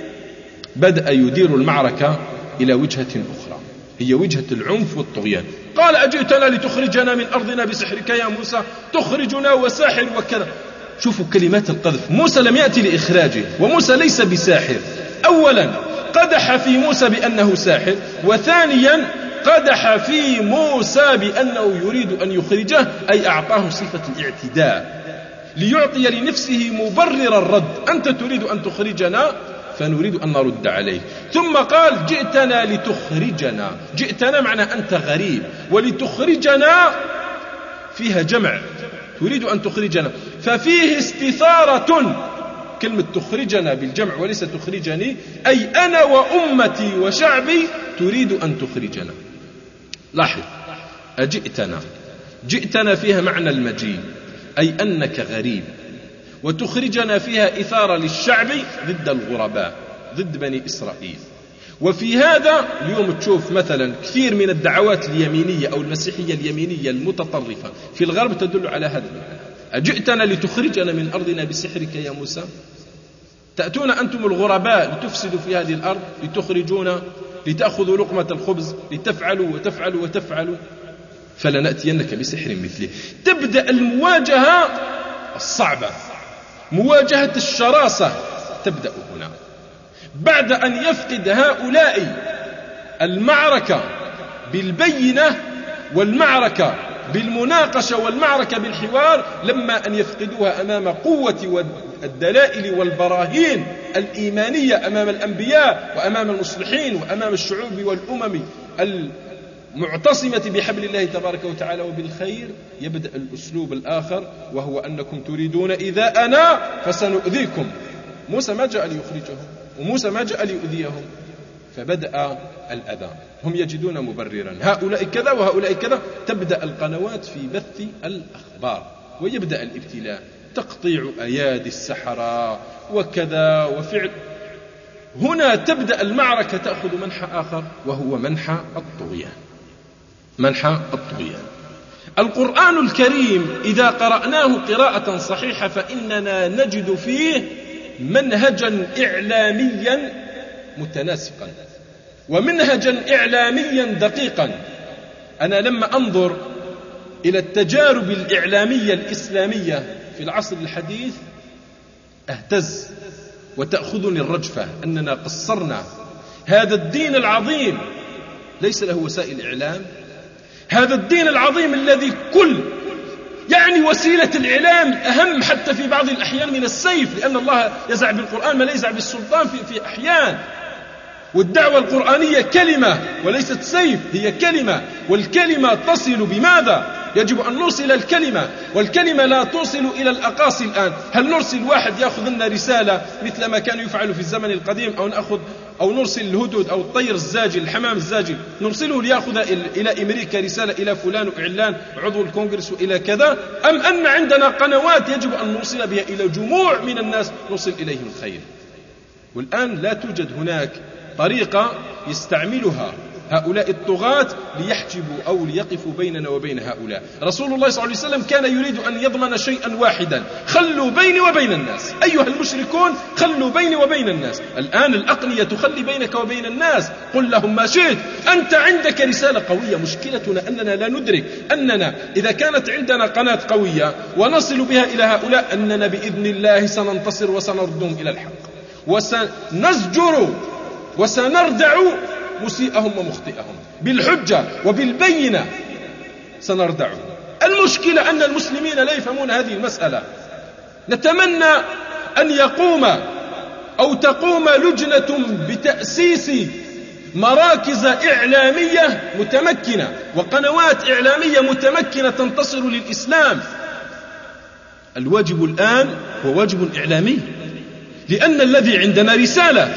بدأ يدير المعركة إلى وجهة أخرى، هي وجهة العنف والطغيان. قال أجئتنا لتخرجنا من أرضنا بسحرك يا موسى؟ تخرجنا وساحر وكذا. شوفوا كلمات القذف. موسى لم يأتي لإخراجه، وموسى ليس بساحر. أولا قدح في موسى بأنه ساحر، وثانيا قدح في موسى بأنه يريد أن يخرجه، أي أعطاه صفة الاعتداء ليعطي لنفسه مبرر الرد. أنت تريد أن تخرجنا فنريد أن نرد عليه. ثم قال جئتنا لتخرجنا. جئتنا معنى أنت غريب، ولتخرجنا فيها جمع، تريد أن تخرجنا، ففيه استثارة. كلمة تخرجنا بالجمع وليس تخرجني، أي أنا وأمتي وشعبي تريد أن تخرجنا. لاحظ أجئتنا، جئتنا فيها معنى المجيء، أي أنك غريب، وتخرجنا فيها إثارة للشعب ضد الغرباء، ضد بني إسرائيل. وفي هذا اليوم تشوف مثلا كثير من الدعوات اليمينية أو المسيحية اليمينية المتطرفة في الغرب تدل على هذا. أجئتنا لتخرجنا من أرضنا بسحرك يا موسى؟ تأتون أنتم الغرباء لتفسدوا في هذه الأرض، لتخرجونا، لتأخذوا لقمة الخبز، لتفعلوا وتفعلوا وتفعلوا، فلنأتينك بسحر مثله. تبدأ المواجهة الصعبة، مواجهة الشراسة تبدأ هنا. بعد أن يفقد هؤلاء المعركة بالبينة والمعركة بالمناقشة والمعركة بالحوار، لما أن يفقدوها أمام قوة الدلائل والبراهين الإيمانية أمام الأنبياء وأمام المصلحين وأمام الشعوب والأمم المعتصمة بحبل الله تبارك وتعالى وبالخير، يبدأ الأسلوب الآخر، وهو أنكم تريدون إذا أنا فسنؤذيكم. موسى ما جاء ليخرجهم، وموسى ما جاء ليؤذيهم، فبدأ الأذى. هم يجدون مبررا، هؤلاء كذا وهؤلاء كذا. تبدأ القنوات في بث الأخبار، ويبدأ الابتلاء، تقطيع أيادي السحرة وكذا وفعل. هنا تبدأ المعركة تأخذ منحى آخر، وهو منحى الطغيان. منحى الطغيان. القرآن الكريم إذا قرأناه قراءة صحيحة فإننا نجد فيه منهجا إعلاميا متناسقا، ومنهجا إعلاميا دقيقا. أنا لما أنظر إلى التجارب الإعلامية الإسلامية في العصر الحديث أهتز وتأخذني الرجفة أننا قصرنا. هذا الدين العظيم ليس له وسائل إعلام. هذا الدين العظيم الذي كل يعني وسيلة الإعلام أهم حتى في بعض الأحيان من السيف، لأن الله يزع بالقرآن ما لا يزع بالسلطان في, في أحيان. والدعوة القرآنية كلمة وليست سيف، هي كلمة، والكلمة تصل بماذا؟ يجب أن نرسل الكلمة، والكلمة لا توصل إلى الأقاصي الآن. هل نرسل واحد يأخذ لنا رسالة مثل ما كان يفعل في الزمن القديم، أو نأخذ أو نرسل الهدود أو الطير الزاجل الحمام الزاجل نرسله ليأخذ إلى أمريكا رسالة إلى فلان وإعلان عضو الكونغرس وإلى كذا، أم أن عندنا قنوات يجب أن نوصل بها إلى جموع من الناس نوصل إليهم الخير؟ والآن لا توجد هناك طريقة يستعملها هؤلاء الطغاة ليحجبوا أو ليقفوا بيننا وبين هؤلاء. رسول الله صلى الله عليه وسلم كان يريد أن يضمن شيئا واحدا: خلوا بيني وبين الناس أيها المشركون، خلوا بيني وبين الناس. الآن الأقنية تخلي بينك وبين الناس، قل لهم ما شئت، أنت عندك رسالة قوية. مشكلتنا أننا لا ندرك أننا إذا كانت عندنا قناة قوية ونصل بها إلى هؤلاء أننا بإذن الله سننتصر وسنردهم إلى الحق، وسنزجر وسنردع مسيئهم ومخطئهم بالحجة وبالبينة، سنردعهم. المشكلة أن المسلمين لا يفهمون هذه المسألة. نتمنى أن يقوم أو تقوم لجنة بتأسيس مراكز إعلامية متمكنة وقنوات إعلامية متمكنة تنتصر للإسلام. الواجب الآن هو واجب إعلامي، لأن الذي عندنا رسالة.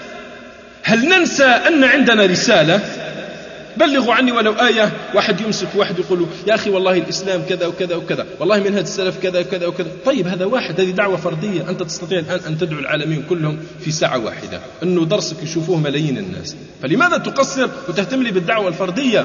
هل ننسى أن عندنا رسالة؟ بلغوا عني ولو آية. واحد يمسك واحد يقول يا أخي والله الإسلام كذا وكذا وكذا، والله منهج السلف كذا وكذا وكذا. طيب هذا واحد، هذه دعوة فردية. أنت تستطيع الآن أن تدعو العالمين كلهم في ساعة واحدة، أنه درسك يشوفوه ملايين الناس، فلماذا تقصر وتهتم لي بالدعوة الفردية؟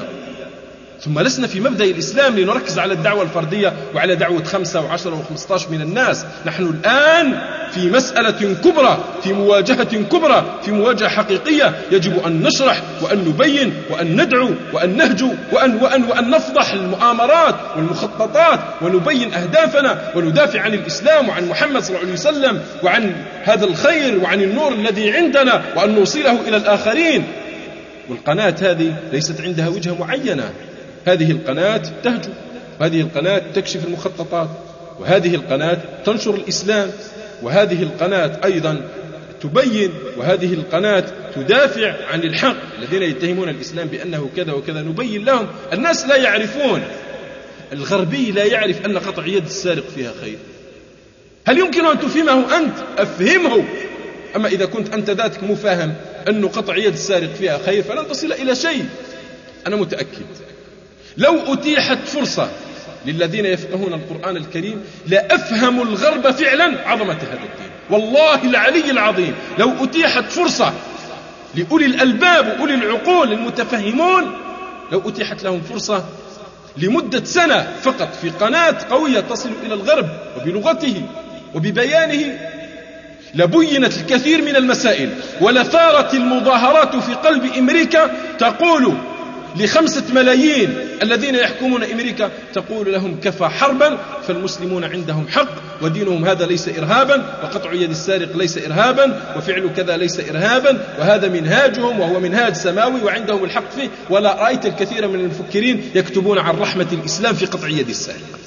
ثم لسنا في مبدأ الإسلام لنركز على الدعوة الفردية وعلى دعوة خمسة وعشرة وخمسطاش من الناس. نحن الآن في مسألة كبرى، في مواجهة كبرى، في مواجهة حقيقية. يجب أن نشرح وأن نبين وأن ندعو وأن نهجو وأن, وأن, وأن نفضح المؤامرات والمخططات ونبين أهدافنا وندافع عن الإسلام وعن محمد صلى الله عليه وسلم وعن هذا الخير وعن النور الذي عندنا، وأن نوصله إلى الآخرين. والقناة هذه ليست عندها وجهة معينة. هذه القناة تهجو، وهذه القناة تكشف المخططات، وهذه القناة تنشر الإسلام، وهذه القناة أيضا تبين، وهذه القناة تدافع عن الحق. الذين يتهمون الإسلام بأنه كذا وكذا نبين لهم. الناس لا يعرفون، الغربي لا يعرف أن قطع يد السارق فيها خير. هل يمكن أن تفهمه أنت؟ أفهمه. أما إذا كنت أنت ذاتك مفاهم أن قطع يد السارق فيها خير فلن تصل إلى شيء. أنا متأكد لو أتيحت فرصة للذين يفقهون القرآن الكريم لأفهموا الغرب فعلا عظمة هذا الدين. والله العلي العظيم لو أتيحت فرصة لأولي الألباب وأولي العقول المتفهمون، لو أتيحت لهم فرصة لمدة سنة فقط في قناة قوية تصل إلى الغرب وبلغته وببيانه، لبينت الكثير من المسائل، ولثارت المظاهرات في قلب أمريكا تقول لخمسة ملايين الذين يحكمون أمريكا، تقول لهم كفى حربا، فالمسلمون عندهم حق، ودينهم هذا ليس إرهابا، وقطع يد السارق ليس إرهابا، وفعل كذا ليس إرهابا، وهذا منهاجهم وهو منهاج سماوي وعندهم الحق فيه. ولا رأيت الكثير من المفكرين يكتبون عن رحمة الإسلام في قطع يد السارق.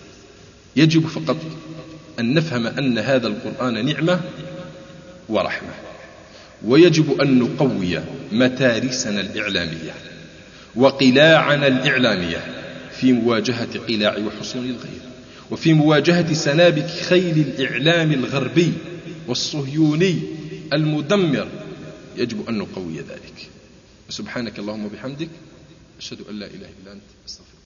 يجب فقط أن نفهم أن هذا القرآن نعمة ورحمة، ويجب أن نقوي متارسنا الإعلامية وقلاعنا الإعلامية في مواجهة قلاع وحصون الغير، وفي مواجهة سنابك خيل الإعلام الغربي والصهيوني المدمر. يجب أن نقوي ذلك. سبحانك اللهم وبحمدك، أشهد أن لا إله إلا أنت، أستغفرك.